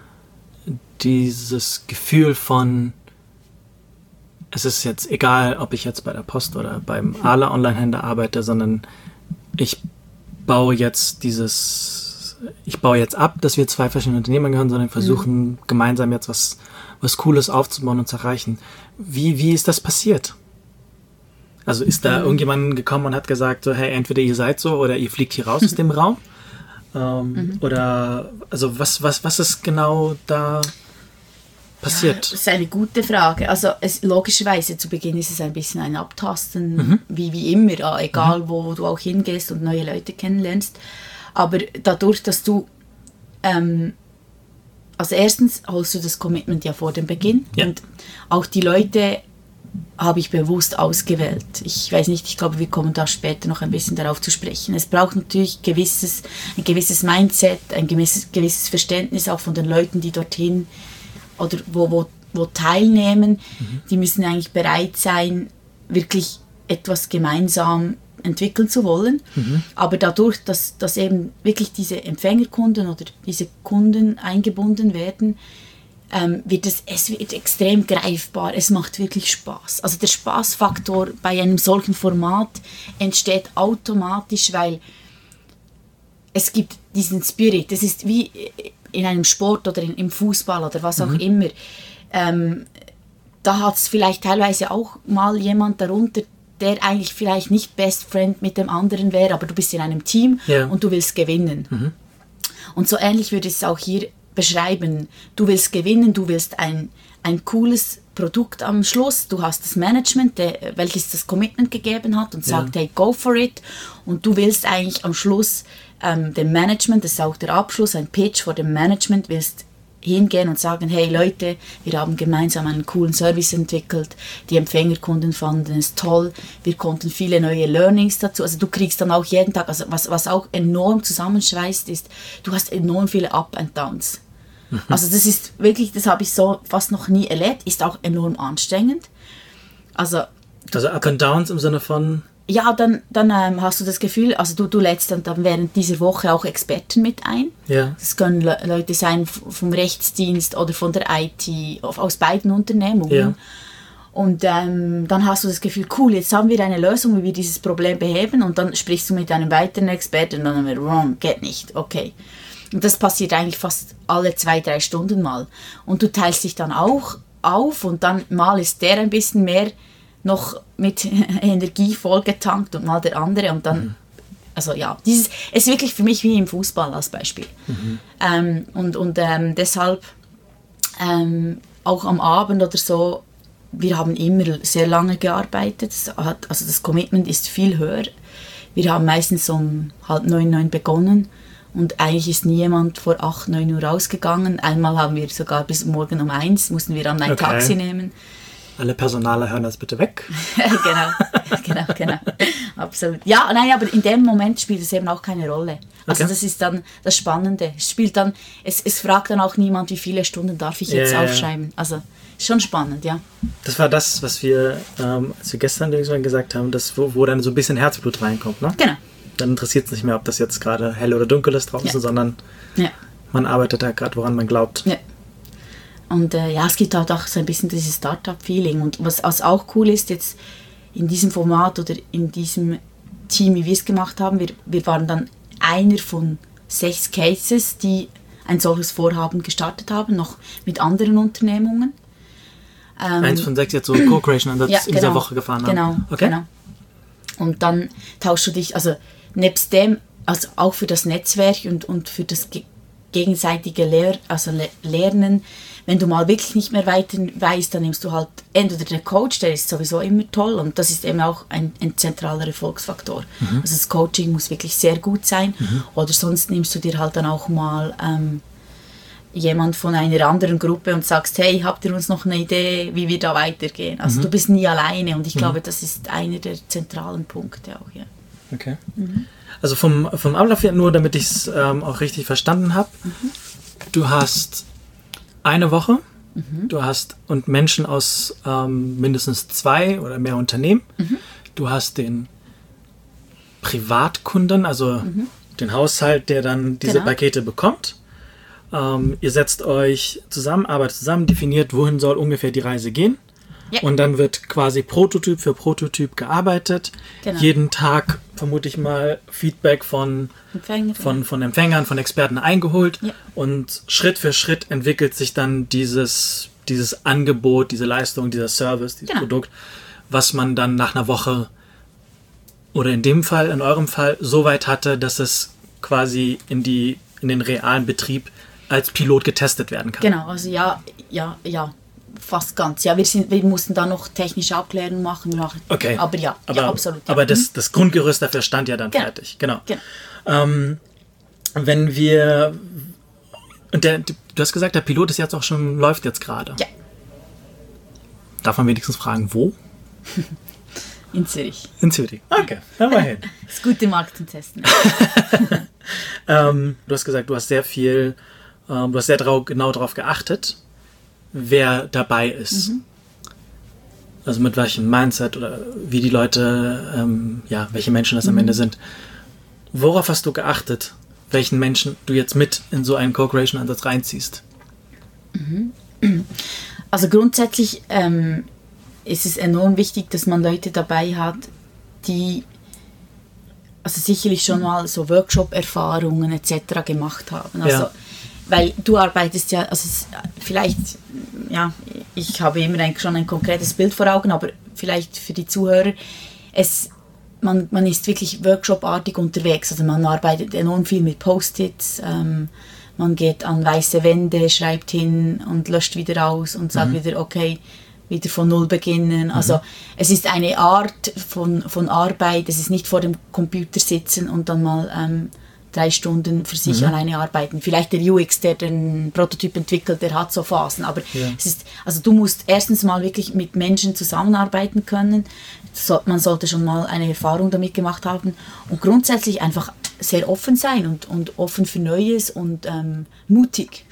dieses Gefühl von, es ist jetzt egal, ob ich jetzt bei der Post oder beim Ahle Online-Händler arbeite, sondern ich baue jetzt dieses ich baue jetzt ab, dass wir zwei verschiedene Unternehmen gehören, sondern versuchen mhm. gemeinsam jetzt was, was Cooles aufzubauen und zu erreichen. Wie, wie ist das passiert? Also ist da mhm. irgendjemand gekommen und hat gesagt, so, hey, entweder ihr seid so oder ihr fliegt hier raus aus dem Raum? Ähm, mhm. Oder, also was, was, was ist genau da passiert? Ja, das ist eine gute Frage. Also es, logischerweise zu Beginn ist es ein bisschen ein Abtasten, mhm. wie, wie immer, egal mhm. wo du auch hingehst und neue Leute kennenlernst. Aber dadurch, dass du, ähm, also erstens holst du das Commitment ja vor dem Beginn ja. und auch die Leute habe ich bewusst ausgewählt. Ich weiß nicht, ich glaube, wir kommen da später noch ein bisschen darauf zu sprechen. Es braucht natürlich gewisses, ein gewisses Mindset, ein gewisses, gewisses Verständnis auch von den Leuten, die dorthin oder wo, wo, wo teilnehmen. Mhm. Die müssen eigentlich bereit sein, wirklich etwas gemeinsam entwickeln zu wollen. Mhm. Aber dadurch, dass, dass eben wirklich diese Empfängerkunden oder diese Kunden eingebunden werden, Ähm, wird es, es wird extrem greifbar, es macht wirklich Spaß. Also der Spaßfaktor bei einem solchen Format entsteht automatisch, weil es gibt diesen Spirit. Das ist wie in einem Sport oder in, im Fußball oder was auch mhm. immer. Ähm, da hat es vielleicht teilweise auch mal jemand darunter, der eigentlich vielleicht nicht Best Friend mit dem anderen wäre, aber du bist in einem Team ja. und du willst gewinnen. Mhm. Und so ähnlich würde es auch hier beschreiben. Du willst gewinnen, du willst ein, ein cooles Produkt am Schluss, du hast das Management, der, welches das Commitment gegeben hat und sagt, ja. hey, go for it. Und du willst eigentlich am Schluss ähm, dem Management, das ist auch der Abschluss, ein Pitch vor dem Management, willst hingehen und sagen, hey Leute, wir haben gemeinsam einen coolen Service entwickelt, die Empfängerkunden fanden es toll, wir konnten viele neue Learnings dazu, also du kriegst dann auch jeden Tag, also was, was auch enorm zusammenschweißt ist, du hast enorm viele Up and Downs. Mhm. Also das ist wirklich, das habe ich so fast noch nie erlebt, ist auch enorm anstrengend. Also, also Up and Downs im Sinne von... Ja, dann, dann ähm, hast du das Gefühl, also du, du lädst dann, dann während dieser Woche auch Experten mit ein. Ja. Das können Le- Leute sein vom Rechtsdienst oder von der I T, auf, aus beiden Unternehmungen. Ja. Und ähm, dann hast du das Gefühl, cool, jetzt haben wir eine Lösung, wie wir dieses Problem beheben. Und dann sprichst du mit einem weiteren Experten und dann haben wir, wrong, geht nicht, okay. Und das passiert eigentlich fast alle zwei, drei Stunden mal. Und du teilst dich dann auch auf und dann mal ist der ein bisschen mehr noch mit Energie vollgetankt und mal der andere und dann, mhm. also ja, dieses, es ist wirklich für mich wie im Fußball als Beispiel. Mhm. Ähm, und und ähm, deshalb ähm, auch am Abend oder so, wir haben immer sehr lange gearbeitet, das hat, also das Commitment ist viel höher. Wir haben meistens um halb neun, neun begonnen und eigentlich ist nie jemand vor acht, neun Uhr rausgegangen. Einmal haben wir sogar bis morgen um eins, mussten wir dann ein okay. Taxi nehmen. Alle Personaler hören das bitte weg. genau, genau, genau. Absolut. Ja, nein, aber in dem Moment spielt es eben auch keine Rolle. Also okay. das ist dann das Spannende. Es spielt dann, es, es fragt dann auch niemand, wie viele Stunden darf ich jetzt yeah. aufschreiben. Also ist schon spannend, ja. Das war das, was wir, ähm, als wir gestern gesagt haben, dass, wo, wo dann so ein bisschen Herzblut reinkommt, ne? Genau. Dann interessiert es nicht mehr, ob das jetzt gerade hell oder dunkel ist draußen, ja. sondern ja. man arbeitet da gerade, woran man glaubt. Ja. Und äh, ja, es gibt halt auch so ein bisschen dieses Startup-Feeling. Und was, was auch cool ist, jetzt in diesem Format oder in diesem Team, wie wir es gemacht haben, wir, wir waren dann einer von sechs Cases, die ein solches Vorhaben gestartet haben, noch mit anderen Unternehmungen. Ähm, Eins von sechs jetzt so Co-Creation-Ansatz ja, in genau, dieser Woche gefahren haben. Genau, okay. genau. Und dann tauschst du dich, also nebst dem, also auch für das Netzwerk und, und für das ge- gegenseitige Lehr- also Le- Lernen, wenn du mal wirklich nicht mehr weiter weißt, dann nimmst du halt entweder den Coach, der ist sowieso immer toll und das ist eben auch ein, ein zentraler Erfolgsfaktor. Mhm. Also das Coaching muss wirklich sehr gut sein mhm. oder sonst nimmst du dir halt dann auch mal ähm, jemand von einer anderen Gruppe und sagst, hey, habt ihr uns noch eine Idee, wie wir da weitergehen? Also mhm. du bist nie alleine und ich mhm. glaube, das ist einer der zentralen Punkte auch, ja. Okay. Mhm. Also vom, vom Ablauf her, nur damit ich es ähm, auch richtig verstanden habe, mhm. du hast eine Woche, mhm. du hast und Menschen aus ähm, mindestens zwei oder mehr Unternehmen, mhm. du hast den Privatkunden, also mhm. den Haushalt, der dann diese genau. Pakete bekommt. Ähm, ihr setzt euch zusammen, arbeitet zusammen, definiert, wohin soll ungefähr die Reise gehen. Ja. Und dann wird quasi Prototyp für Prototyp gearbeitet. Genau. Jeden Tag, vermute ich mal, Feedback von, Empfänger, von, von Empfängern, von Experten eingeholt. Ja. Und Schritt für Schritt entwickelt sich dann dieses, dieses Angebot, diese Leistung, dieser Service, dieses genau. Produkt, was man dann nach einer Woche oder in dem Fall, in eurem Fall, so weit hatte, dass es quasi in, die, in den realen Betrieb als Pilot getestet werden kann. Genau, also ja, ja, ja, fast ganz. Ja, wir, sind, wir mussten da noch technische Abklärungen machen. Okay. Aber ja, aber, ja absolut. Ja. Aber das, das Grundgerüst dafür stand ja dann genau. fertig. Genau. genau. Ähm, wenn wir... Und der, du hast gesagt, der Pilot ist jetzt auch schon, läuft jetzt gerade. Ja. Darf man wenigstens fragen, wo? In Zürich. In Zürich. Okay, immerhin. Das ist gute Markt zum Testen. ähm, du hast gesagt, du hast sehr viel, ähm, du hast sehr drau- genau darauf geachtet, wer dabei ist. Mhm. Also mit welchem Mindset oder wie die Leute, ähm, ja, welche Menschen das mhm. am Ende sind. Worauf hast du geachtet, welchen Menschen du jetzt mit in so einen Co-Creation-Ansatz reinziehst? Mhm. Also grundsätzlich ähm, ist es enorm wichtig, dass man Leute dabei hat, die also sicherlich schon mal so Workshop-Erfahrungen et cetera gemacht haben. Also, ja. Weil du arbeitest ja, also es, vielleicht, ja, ich habe immer eigentlich schon ein konkretes Bild vor Augen, aber vielleicht für die Zuhörer, es, man, man ist wirklich workshopartig unterwegs. Also man arbeitet enorm viel mit Post-its, ähm, man geht an weiße Wände, schreibt hin und löscht wieder aus und sagt mhm. wieder, okay, wieder von Null beginnen. Also mhm. es ist eine Art von, von Arbeit, es ist nicht vor dem Computer sitzen und dann mal ähm, drei Stunden für sich mhm. alleine arbeiten. Vielleicht der U X, der den Prototyp entwickelt, der hat so Phasen, aber ja. es ist, also du musst erstens mal wirklich mit Menschen zusammenarbeiten können, so, man sollte schon mal eine Erfahrung damit gemacht haben und grundsätzlich einfach sehr offen sein und, und offen für Neues und ähm, mutig.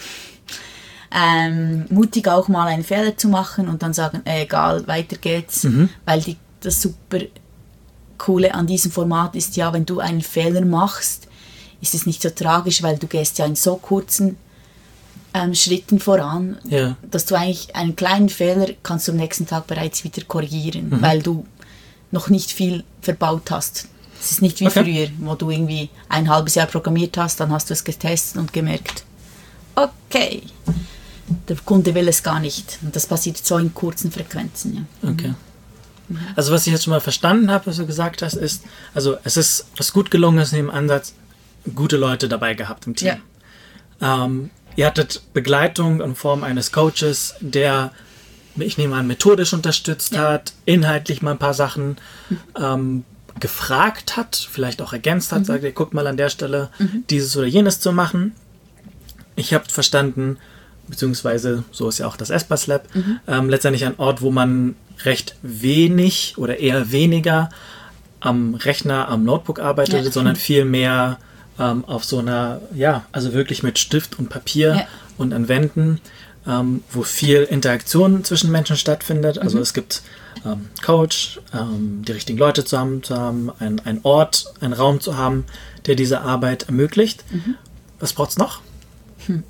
Ähm, mutig auch mal einen Fehler zu machen und dann sagen, äh, egal, weiter geht's, mhm. weil die, das super Coole an diesem Format ist ja, wenn du einen Fehler machst, ist es nicht so tragisch, weil du gehst ja in so kurzen ähm, Schritten voran, ja. dass du eigentlich einen kleinen Fehler kannst du am nächsten Tag bereits wieder korrigieren, mhm. weil du noch nicht viel verbaut hast. Es ist nicht wie okay. früher, wo du irgendwie ein halbes Jahr programmiert hast, dann hast du es getestet und gemerkt, okay, der Kunde will es gar nicht. Und das passiert so in kurzen Frequenzen. Ja. Okay. Mhm. Also was ich jetzt schon mal verstanden habe, was du gesagt hast, ist, also es ist, was gut gelungen ist in dem Ansatz, gute Leute dabei gehabt im Team. Ja. Ähm, ihr hattet Begleitung in Form eines Coaches, der, ich nehme an, methodisch unterstützt ja. hat, inhaltlich mal ein paar Sachen mhm. ähm, gefragt hat, vielleicht auch ergänzt hat, mhm. sagt, ihr guckt mal an der Stelle, mhm. dieses oder jenes zu machen. Ich habe verstanden, beziehungsweise so ist ja auch das Espas Lab, mhm. ähm, letztendlich ein Ort, wo man recht wenig oder eher weniger am Rechner, am Notebook arbeitet, ja. sondern viel mehr ähm, auf so einer, ja, also wirklich mit Stift und Papier ja. und an Wänden, ähm, wo viel Interaktion zwischen Menschen stattfindet. Also mhm. es gibt ähm, Coach, ähm, die richtigen Leute zusammen zu haben, ein, ein Ort, einen Raum zu haben, der diese Arbeit ermöglicht. Mhm. Was braucht es noch? Hm.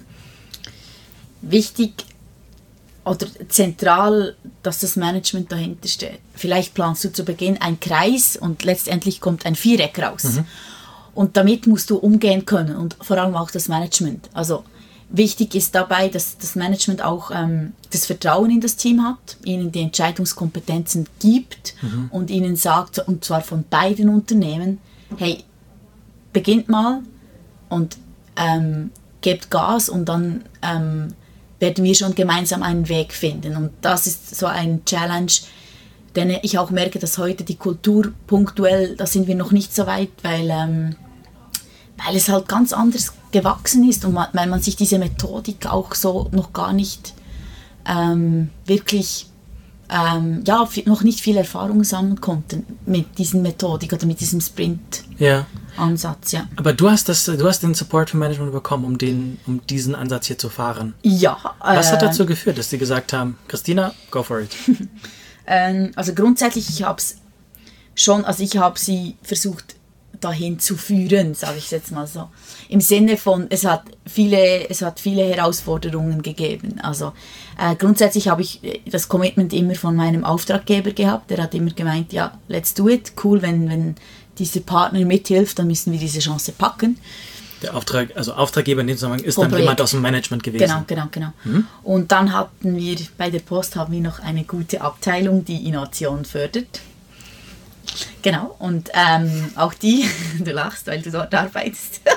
Wichtig oder zentral, dass das Management dahinter steht. Vielleicht planst du zu Beginn einen Kreis und letztendlich kommt ein Viereck raus. Mhm. Und damit musst du umgehen können und vor allem auch das Management. Also wichtig ist dabei, dass das Management auch ähm, das Vertrauen in das Team hat, ihnen die Entscheidungskompetenzen gibt mhm. und ihnen sagt, und zwar von beiden Unternehmen, hey, beginnt mal und ähm, gebt Gas und dann ähm, werden wir schon gemeinsam einen Weg finden. Und das ist so ein Challenge, denn ich auch merke, dass heute die Kultur punktuell, da sind wir noch nicht so weit, weil, ähm, weil es halt ganz anders gewachsen ist und man, weil man sich diese Methodik auch so noch gar nicht ähm, wirklich, ähm, ja, noch nicht viel Erfahrung sammeln konnte mit diesen Methodik oder mit diesem Sprint. Ja. Ansatz, ja. Aber du hast das, du hast den Support from Management bekommen, um den, um diesen Ansatz hier zu fahren. Ja. Was äh, hat dazu äh, geführt, dass die gesagt haben, Christina, go for it? ähm, also grundsätzlich, ich habe es schon, also ich habe sie versucht dahin zu führen, sage ich jetzt mal so. Im Sinne von, es hat viele, es hat viele Herausforderungen gegeben. Also äh, grundsätzlich habe ich das Commitment immer von meinem Auftraggeber gehabt. Der hat immer gemeint, ja, let's do it. Cool, wenn, wenn dieser Partner mithilft, dann müssen wir diese Chance packen. Der Auftrag, also Auftraggeber in dem Zusammenhang ist dann jemand aus dem Management gewesen. Genau, genau, genau. Mhm. Und dann hatten wir, bei der Post haben wir noch eine gute Abteilung, die Innovation fördert. Genau, und ähm, auch die, du lachst, weil du dort arbeitest,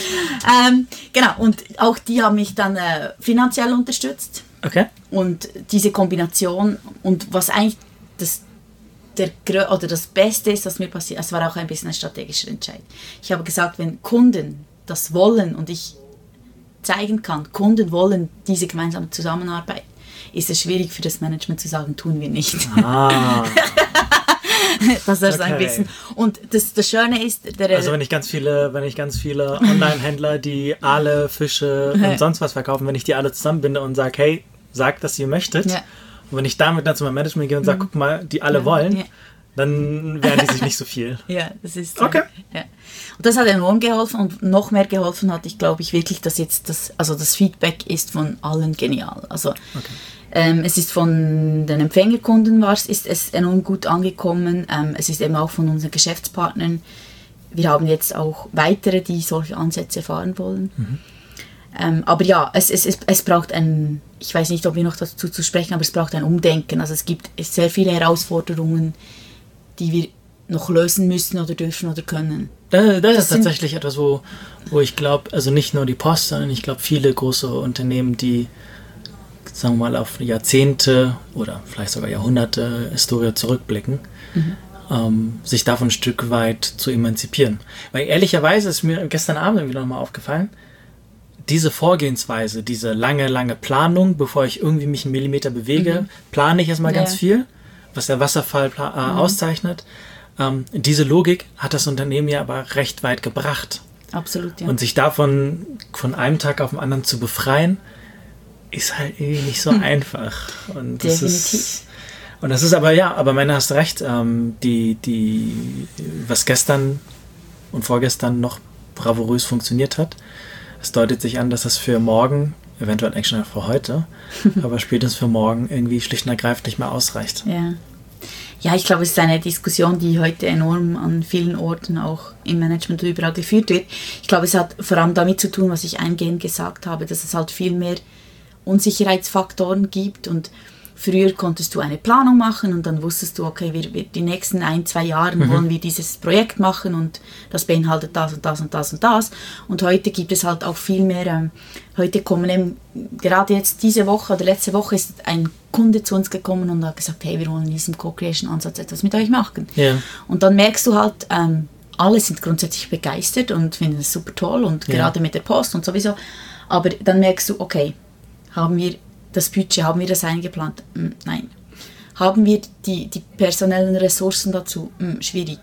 ähm, genau, und auch die haben mich dann äh, finanziell unterstützt. Okay. Und diese Kombination und was eigentlich das, der, oder das Beste ist, was mir passiert, es war auch ein bisschen ein strategischer Entscheid. Ich habe gesagt, wenn Kunden das wollen und ich zeigen kann, Kunden wollen diese gemeinsame Zusammenarbeit, ist es schwierig für das Management zu sagen, tun wir nicht. Ah. Das ist okay. Ein bisschen. Und das, das Schöne ist, der, also wenn ich ganz viele, wenn ich ganz viele Online-Händler, die Aale, Fische und sonst was verkaufen, wenn ich die alle zusammenbinde und sage, hey, sagt, dass ihr möchtet, ja. Und wenn ich damit dann zu meinem Management gehe und sage, guck mal, die alle ja. wollen, ja. dann werden die sich nicht so viel. Ja, das ist okay. Ja. Und das hat enorm geholfen und noch mehr geholfen hat, ich glaube ich wirklich, dass jetzt das, also das Feedback ist von allen genial. Also okay. ähm, es ist von den Empfängerkunden war es, ist es enorm gut angekommen. Ähm, es ist eben auch von unseren Geschäftspartnern. Wir haben jetzt auch weitere, die solche Ansätze fahren wollen. Mhm. Ähm, aber ja, es, es, es, es braucht ein, ich weiß nicht, ob wir noch dazu zu sprechen, aber es braucht ein Umdenken. Also es gibt sehr viele Herausforderungen, die wir noch lösen müssen oder dürfen oder können. Das, das, das ist tatsächlich etwas, wo, wo ich glaube, also nicht nur die Post, sondern ich glaube viele große Unternehmen, die, sagen wir mal, auf Jahrzehnte oder vielleicht sogar Jahrhunderte Historie zurückblicken, mhm. ähm, sich davon ein Stück weit zu emanzipieren. Weil ehrlicherweise ist mir gestern Abend wieder nochmal aufgefallen, diese Vorgehensweise, diese lange, lange Planung, bevor ich irgendwie mich einen Millimeter bewege, mhm. plane ich erstmal ja. ganz viel, was der Wasserfall äh, mhm. auszeichnet. Ähm, diese Logik hat das Unternehmen ja aber recht weit gebracht. Absolut, ja. Und sich davon von einem Tag auf den anderen zu befreien, ist halt irgendwie nicht so hm. einfach. Und das Definitiv. Ist, und das ist aber, ja, aber Männer hast recht, ähm, die, die, was gestern und vorgestern noch bravourös funktioniert hat, es deutet sich an, dass das für morgen, eventuell eigentlich schon für heute, aber spätestens für morgen irgendwie schlicht und ergreifend nicht mehr ausreicht. Ja. Ja, ich glaube, es ist eine Diskussion, die heute enorm an vielen Orten auch im Management und überall geführt wird. Ich glaube, es hat vor allem damit zu tun, was ich eingehend gesagt habe, dass es halt viel mehr Unsicherheitsfaktoren gibt und früher konntest du eine Planung machen und dann wusstest du, okay, wir, wir die nächsten ein, zwei Jahre mhm. wollen wir dieses Projekt machen und das beinhaltet das und das und das und das. Und heute gibt es halt auch viel mehr, ähm, heute kommen eben, gerade jetzt diese Woche oder letzte Woche ist ein Kunde zu uns gekommen und hat gesagt, hey, wir wollen in diesem Co-Creation-Ansatz etwas mit euch machen. Ja. Und dann merkst du halt, ähm, alle sind grundsätzlich begeistert und finden es super toll und ja. gerade mit der Post und sowieso. Aber dann merkst du, okay, haben wir das Budget, haben wir das eingeplant? Hm, nein. Haben wir die, die personellen Ressourcen dazu? Hm, schwierig.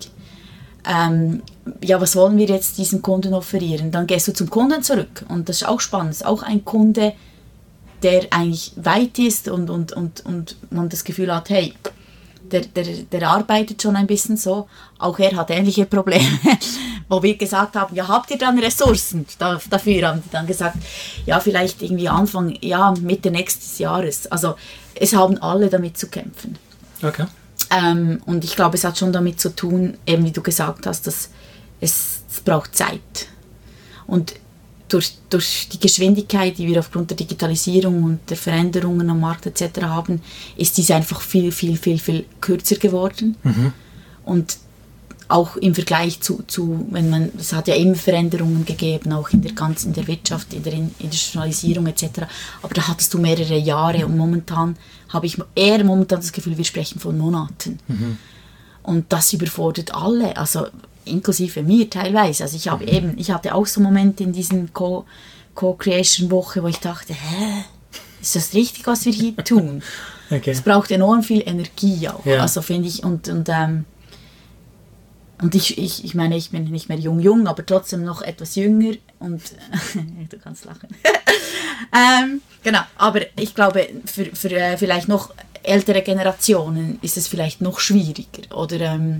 Ähm, ja, was wollen wir jetzt diesen Kunden offerieren? Dann gehst du zum Kunden zurück und das ist auch spannend. Das ist auch ein Kunde, der eigentlich weit ist und, und, und, und man das Gefühl hat, hey, der, der, der arbeitet schon ein bisschen so. Auch er hat ähnliche Probleme, wo wir gesagt haben, ja, habt ihr dann Ressourcen da, dafür? Haben die dann gesagt, ja, vielleicht irgendwie Anfang, ja, Mitte nächstes Jahres. Also es haben alle damit zu kämpfen. Okay. Ähm, und ich glaube, es hat schon damit zu tun, eben wie du gesagt hast, dass es, es braucht Zeit. Und durch, durch die Geschwindigkeit, die wir aufgrund der Digitalisierung und der Veränderungen am Markt et cetera haben, ist diese einfach viel, viel, viel, viel kürzer geworden. Mhm. Und auch im Vergleich zu, zu, wenn man, es hat ja immer Veränderungen gegeben, auch in der ganzen, in der Wirtschaft, in der Industrialisierung et cetera. Aber da hattest du mehrere Jahre und momentan habe ich eher momentan das Gefühl, wir sprechen von Monaten. Mhm. Und das überfordert alle, also inklusive mir teilweise. Also ich habe mhm. eben, ich hatte auch so Momente in diesen Co- Co-Creation-Woche, wo ich dachte, hä, ist das richtig, was wir hier tun? Okay. Es braucht enorm viel Energie auch, ja. Also finde ich, und, und ähm, Und ich, ich, ich meine, ich bin nicht mehr jung, jung, aber trotzdem noch etwas jünger und du kannst lachen. ähm, genau, aber ich glaube, für, für äh, vielleicht noch ältere Generationen ist es vielleicht noch schwieriger oder ähm,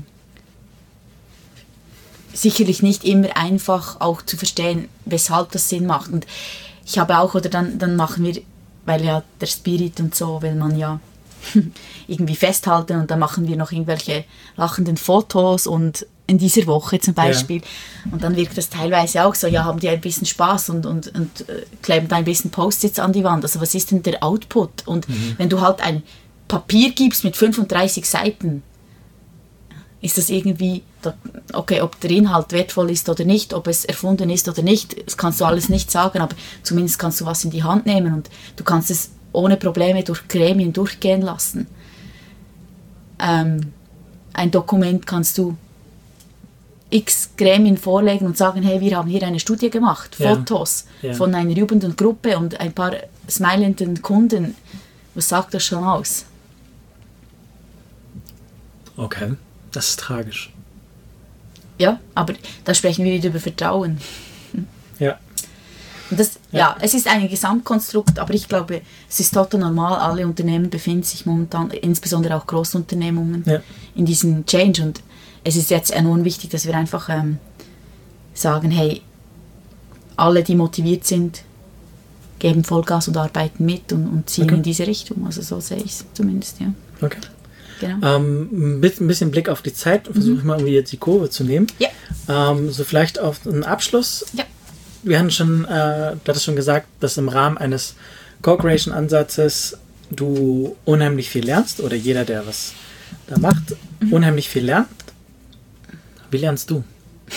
sicherlich nicht immer einfach auch zu verstehen, weshalb das Sinn macht. Und ich habe auch, oder dann, dann machen wir, weil ja der Spirit und so, will man ja irgendwie festhalten und dann machen wir noch irgendwelche lachenden Fotos und in dieser Woche zum Beispiel. Ja. Und dann wirkt das teilweise auch so, ja, haben die ein bisschen Spaß und, und, und äh, kleben da ein bisschen Post-its an die Wand. Also was ist denn der Output? Und mhm. wenn du halt ein Papier gibst mit fünfunddreißig Seiten, ist das irgendwie, okay, ob der Inhalt wertvoll ist oder nicht, ob es erfunden ist oder nicht, das kannst du alles nicht sagen, aber zumindest kannst du was in die Hand nehmen und du kannst es ohne Probleme durch Gremien durchgehen lassen. Ähm, ein Dokument kannst du x Gremien vorlegen und sagen, hey, wir haben hier eine Studie gemacht, ja. Fotos ja. von einer jubelnden Gruppe und ein paar smilenden Kunden. Was sagt das schon aus? Okay, das ist tragisch. Ja, aber da sprechen wir wieder über Vertrauen. Ja. Und das, ja. ja, es ist ein Gesamtkonstrukt, aber ich glaube, es ist total normal, alle Unternehmen befinden sich momentan, insbesondere auch Großunternehmungen, ja. in diesem Change. Und es ist jetzt enorm wichtig, dass wir einfach ähm, sagen, hey, alle, die motiviert sind, geben Vollgas und arbeiten mit und, und ziehen okay. in diese Richtung. Also so sehe ich es zumindest, ja. Okay. Genau. Ähm, ein bisschen Blick auf die Zeit, versuche ich mhm. mal irgendwie jetzt die Kurve zu nehmen. Ja. Ähm, so vielleicht auf einen Abschluss. Ja. Wir haben schon, äh, du hattest schon gesagt, dass im Rahmen eines Co-Creation-Ansatzes du unheimlich viel lernst oder jeder, der was da macht, mhm. unheimlich viel lernt. Wie lernst du?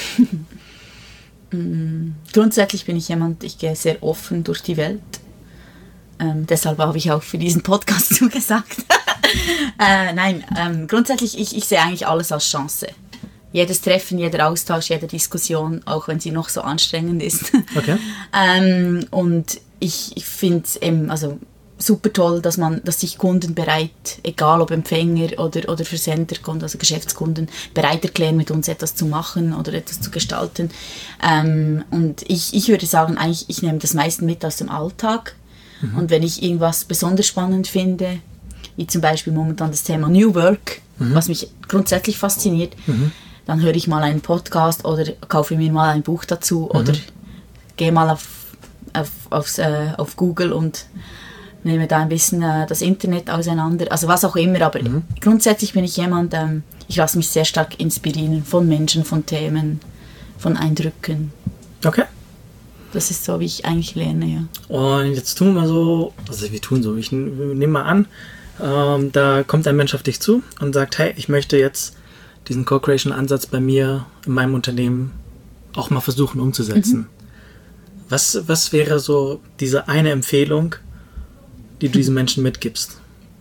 Grundsätzlich bin ich jemand, ich gehe sehr offen durch die Welt. Ähm, deshalb habe ich auch für diesen Podcast zugesagt. äh, nein, ähm, grundsätzlich, ich, ich sehe eigentlich alles als Chance. Jedes Treffen, jeder Austausch, jede Diskussion, auch wenn sie noch so anstrengend ist. Okay. ähm, und ich, ich finde es eben, also super toll, dass man, dass sich Kunden bereit, egal ob Empfänger oder, oder Versender, also Geschäftskunden, bereit erklären, mit uns etwas zu machen oder etwas zu gestalten. Ähm, und ich, ich würde sagen, eigentlich, ich nehme das meiste mit aus dem Alltag. Mhm. Und wenn ich irgendwas besonders spannend finde, wie zum Beispiel momentan das Thema New Work, mhm. was mich grundsätzlich fasziniert, mhm. dann höre ich mal einen Podcast oder kaufe mir mal ein Buch dazu mhm. oder gehe mal auf, auf, aufs, äh, auf Google und nehme da ein bisschen äh, das Internet auseinander, also was auch immer, aber mhm. grundsätzlich bin ich jemand, ähm, ich lasse mich sehr stark inspirieren von Menschen, von Themen, von Eindrücken. Okay. Das ist so, wie ich eigentlich lerne, ja. Und jetzt tun wir mal so, also wir tun so, ich nehme mal an, ähm, da kommt ein Mensch auf dich zu und sagt, hey, ich möchte jetzt diesen Co-Creation-Ansatz bei mir, in meinem Unternehmen auch mal versuchen umzusetzen. Mhm. Was, was wäre so diese eine Empfehlung, die du diesen Menschen mitgibst?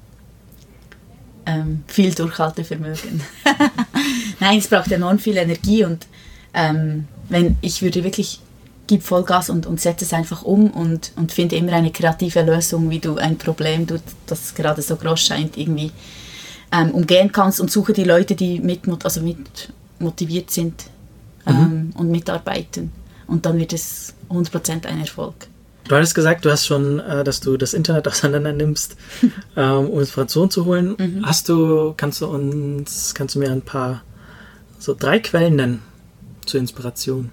Ähm, viel Durchhaltevermögen. Nein, es braucht enorm viel Energie und ähm, wenn ich würde wirklich, gib Vollgas und, und setze es einfach um und, und finde immer eine kreative Lösung, wie du ein Problem, du, das gerade so groß scheint, irgendwie ähm, umgehen kannst und suche die Leute, die mit, also mit motiviert sind ähm, mhm. und mitarbeiten. Und dann wird es hundert Prozent ein Erfolg. Du hattest gesagt, du hast schon, äh, dass du das Internet auseinander nimmst, ähm, um Inspiration zu holen. Mhm. Hast du, kannst du uns, kannst du mir ein paar, so drei Quellen nennen zur Inspiration?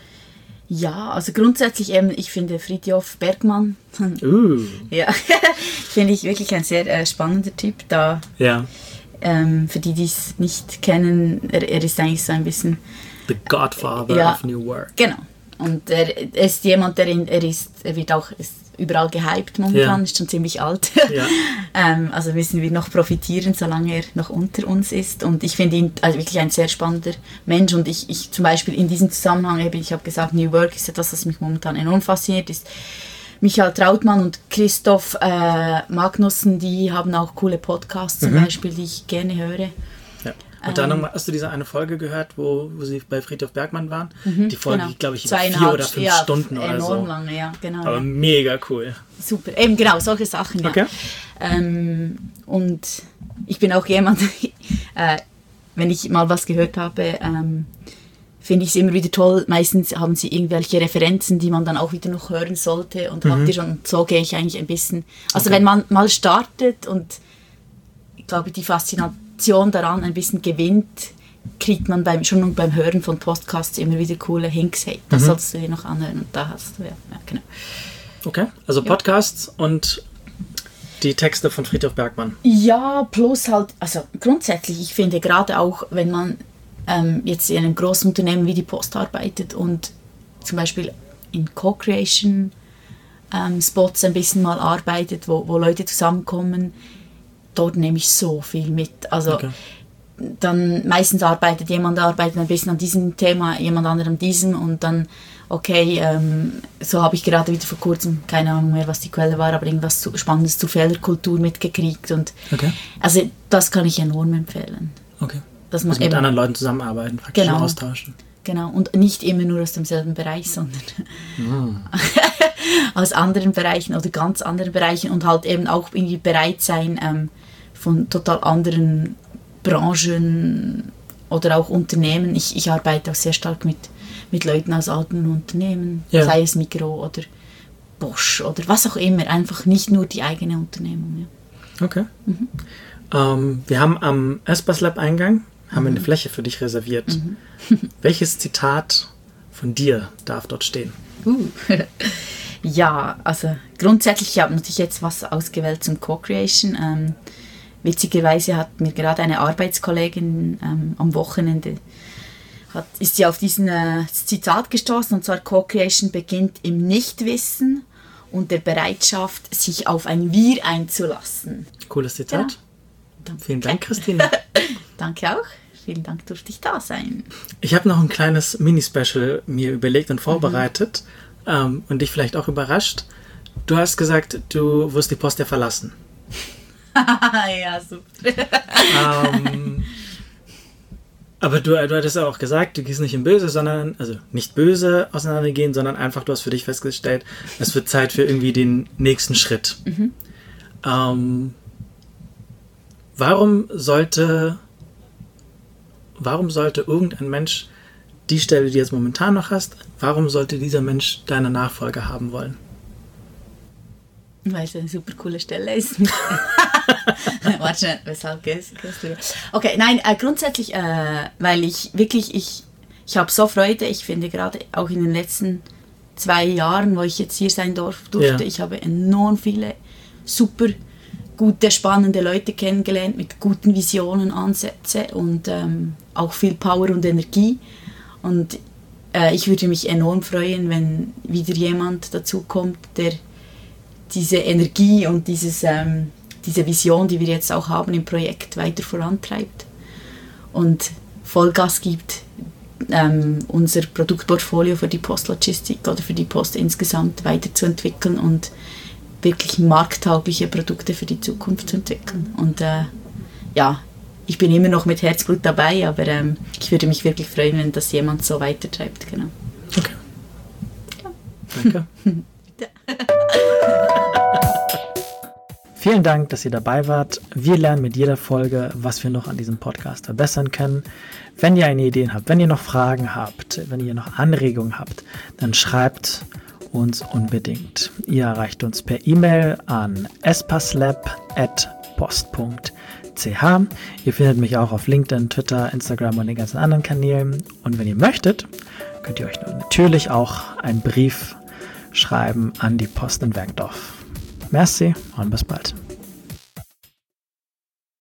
Ja, also grundsätzlich eben, ich finde Fridtjof Bergmann, uh. ja, finde ich wirklich ein sehr äh, spannender Typ. Da, ja. ähm, für die, die es nicht kennen, er, er ist eigentlich so ein bisschen... The Godfather ja, of New Work. Genau. Und er, er ist jemand, der in, er ist, er wird auch ist überall gehypt momentan, ja. ist schon ziemlich alt. Ja. ähm, also müssen wir noch profitieren, solange er noch unter uns ist. Und ich finde ihn also wirklich ein sehr spannender Mensch. Und ich, ich zum Beispiel in diesem Zusammenhang, eben, ich habe gesagt, New Work ist etwas, was mich momentan enorm fasziniert, ist Michael Trautmann und Christoph äh, Magnussen, die haben auch coole Podcasts zum mhm. Beispiel, die ich gerne höre. Und dann ähm, hast du diese eine Folge gehört, wo, wo sie bei Fridtjof Bergmann waren? Mhm, die Folge, genau. glaube ich, vier oder fünf ja, Stunden oder so. Enorm lange, ja, genau. Aber ja. mega cool. Super, eben genau, solche Sachen, ja. Okay. Ähm, und ich bin auch jemand, äh, wenn ich mal was gehört habe, ähm, finde ich es immer wieder toll. Meistens haben sie irgendwelche Referenzen, die man dann auch wieder noch hören sollte. Und mhm. habt ihr schon, so gehe ich eigentlich ein bisschen. Also okay. wenn man mal startet und ich glaube, die Faszination daran ein bisschen gewinnt, kriegt man beim, schon beim Hören von Podcasts immer wieder coole Hinks. Hey, das mhm. solltest du dir noch anhören und da hast du, ja, ja genau. Okay, also Podcasts ja. und die Texte von Fridtjof Bergmann. Ja, plus halt, also grundsätzlich, ich finde gerade auch, wenn man ähm, jetzt in einem großen Unternehmen wie die Post arbeitet und zum Beispiel in Co-Creation ähm, Spots ein bisschen mal arbeitet, wo, wo Leute zusammenkommen, dort nehme ich so viel mit. Also, okay. dann meistens arbeitet jemand arbeitet ein bisschen an diesem Thema, jemand anderem an diesem und dann, okay, ähm, so habe ich gerade wieder vor kurzem, keine Ahnung mehr, was die Quelle war, aber irgendwas zu, Spannendes zur Fehlerkultur mitgekriegt und okay. Also das kann ich enorm empfehlen. Okay. Dass man also mit eben, anderen Leuten zusammenarbeiten, praktisch genau, austauschen. Genau, und nicht immer nur aus demselben Bereich, sondern mm. aus anderen Bereichen oder ganz anderen Bereichen und halt eben auch irgendwie bereit sein, ähm, von total anderen Branchen oder auch Unternehmen. Ich, ich arbeite auch sehr stark mit, mit Leuten aus alten Unternehmen, ja. sei es Migros oder Bosch oder was auch immer. Einfach nicht nur die eigene Unternehmung. Ja. Okay. Mhm. Ähm, wir haben am Espas Lab Eingang haben wir eine Fläche für dich reserviert. Mhm. Welches Zitat von dir darf dort stehen? Uh. Ja, also grundsätzlich, ich habe natürlich jetzt was ausgewählt zum Co-Creation. Ähm, witzigerweise hat mir gerade eine Arbeitskollegin ähm, am Wochenende hat, ist sie auf diesen äh, Zitat gestoßen, und zwar: Co-Creation beginnt im Nichtwissen und der Bereitschaft, sich auf ein Wir einzulassen. Cooles Zitat. Ja. Vielen Dank, Christine. Danke auch. Vielen Dank, durfte ich da sein. Ich habe noch ein kleines Mini-Special mir überlegt und vorbereitet mhm. ähm, und dich vielleicht auch überrascht. Du hast gesagt, du wirst die Post ja verlassen. Ja, super. ähm, aber du, du hattest auch gesagt, du gehst nicht in Böse, sondern, also nicht böse auseinandergehen, sondern einfach, du hast für dich festgestellt, es wird Zeit für irgendwie den nächsten Schritt. Mhm. Ähm, warum sollte... Warum sollte irgendein Mensch die Stelle, die du jetzt momentan noch hast, warum sollte dieser Mensch deine Nachfolge haben wollen? Weil es eine super coole Stelle ist. Warte schnell, weshalb gehst du? Okay, nein, äh, grundsätzlich, äh, weil ich wirklich, ich, ich habe so Freude, ich finde gerade auch in den letzten zwei Jahren, wo ich jetzt hier sein durf, durfte, ja. ich habe enorm viele super gute, spannende Leute kennengelernt mit guten Visionen, Ansätzen und ähm, auch viel Power und Energie. Und äh, ich würde mich enorm freuen, wenn wieder jemand dazu kommt, der diese Energie und dieses, ähm, diese Vision, die wir jetzt auch haben im Projekt, weiter vorantreibt und Vollgas gibt, ähm, unser Produktportfolio für die Postlogistik oder für die Post insgesamt weiterzuentwickeln und wirklich markttaugliche Produkte für die Zukunft zu entwickeln. Und äh, ja, ich bin immer noch mit Herzblut dabei, aber ähm, ich würde mich wirklich freuen, wenn das jemand so weitertreibt. Genau. Okay. Ja. Danke. Vielen Dank, dass ihr dabei wart. Wir lernen mit jeder Folge, was wir noch an diesem Podcast verbessern können. Wenn ihr eine Idee habt, wenn ihr noch Fragen habt, wenn ihr noch Anregungen habt, dann schreibt uns unbedingt. Ihr erreicht uns per E-Mail an espaslab at post punkt c h. Ihr findet mich auch auf LinkedIn, Twitter, Instagram und den ganzen anderen Kanälen. Und wenn ihr möchtet, könnt ihr euch natürlich auch einen Brief schreiben an die Post in Werkdorf. Merci und bis bald.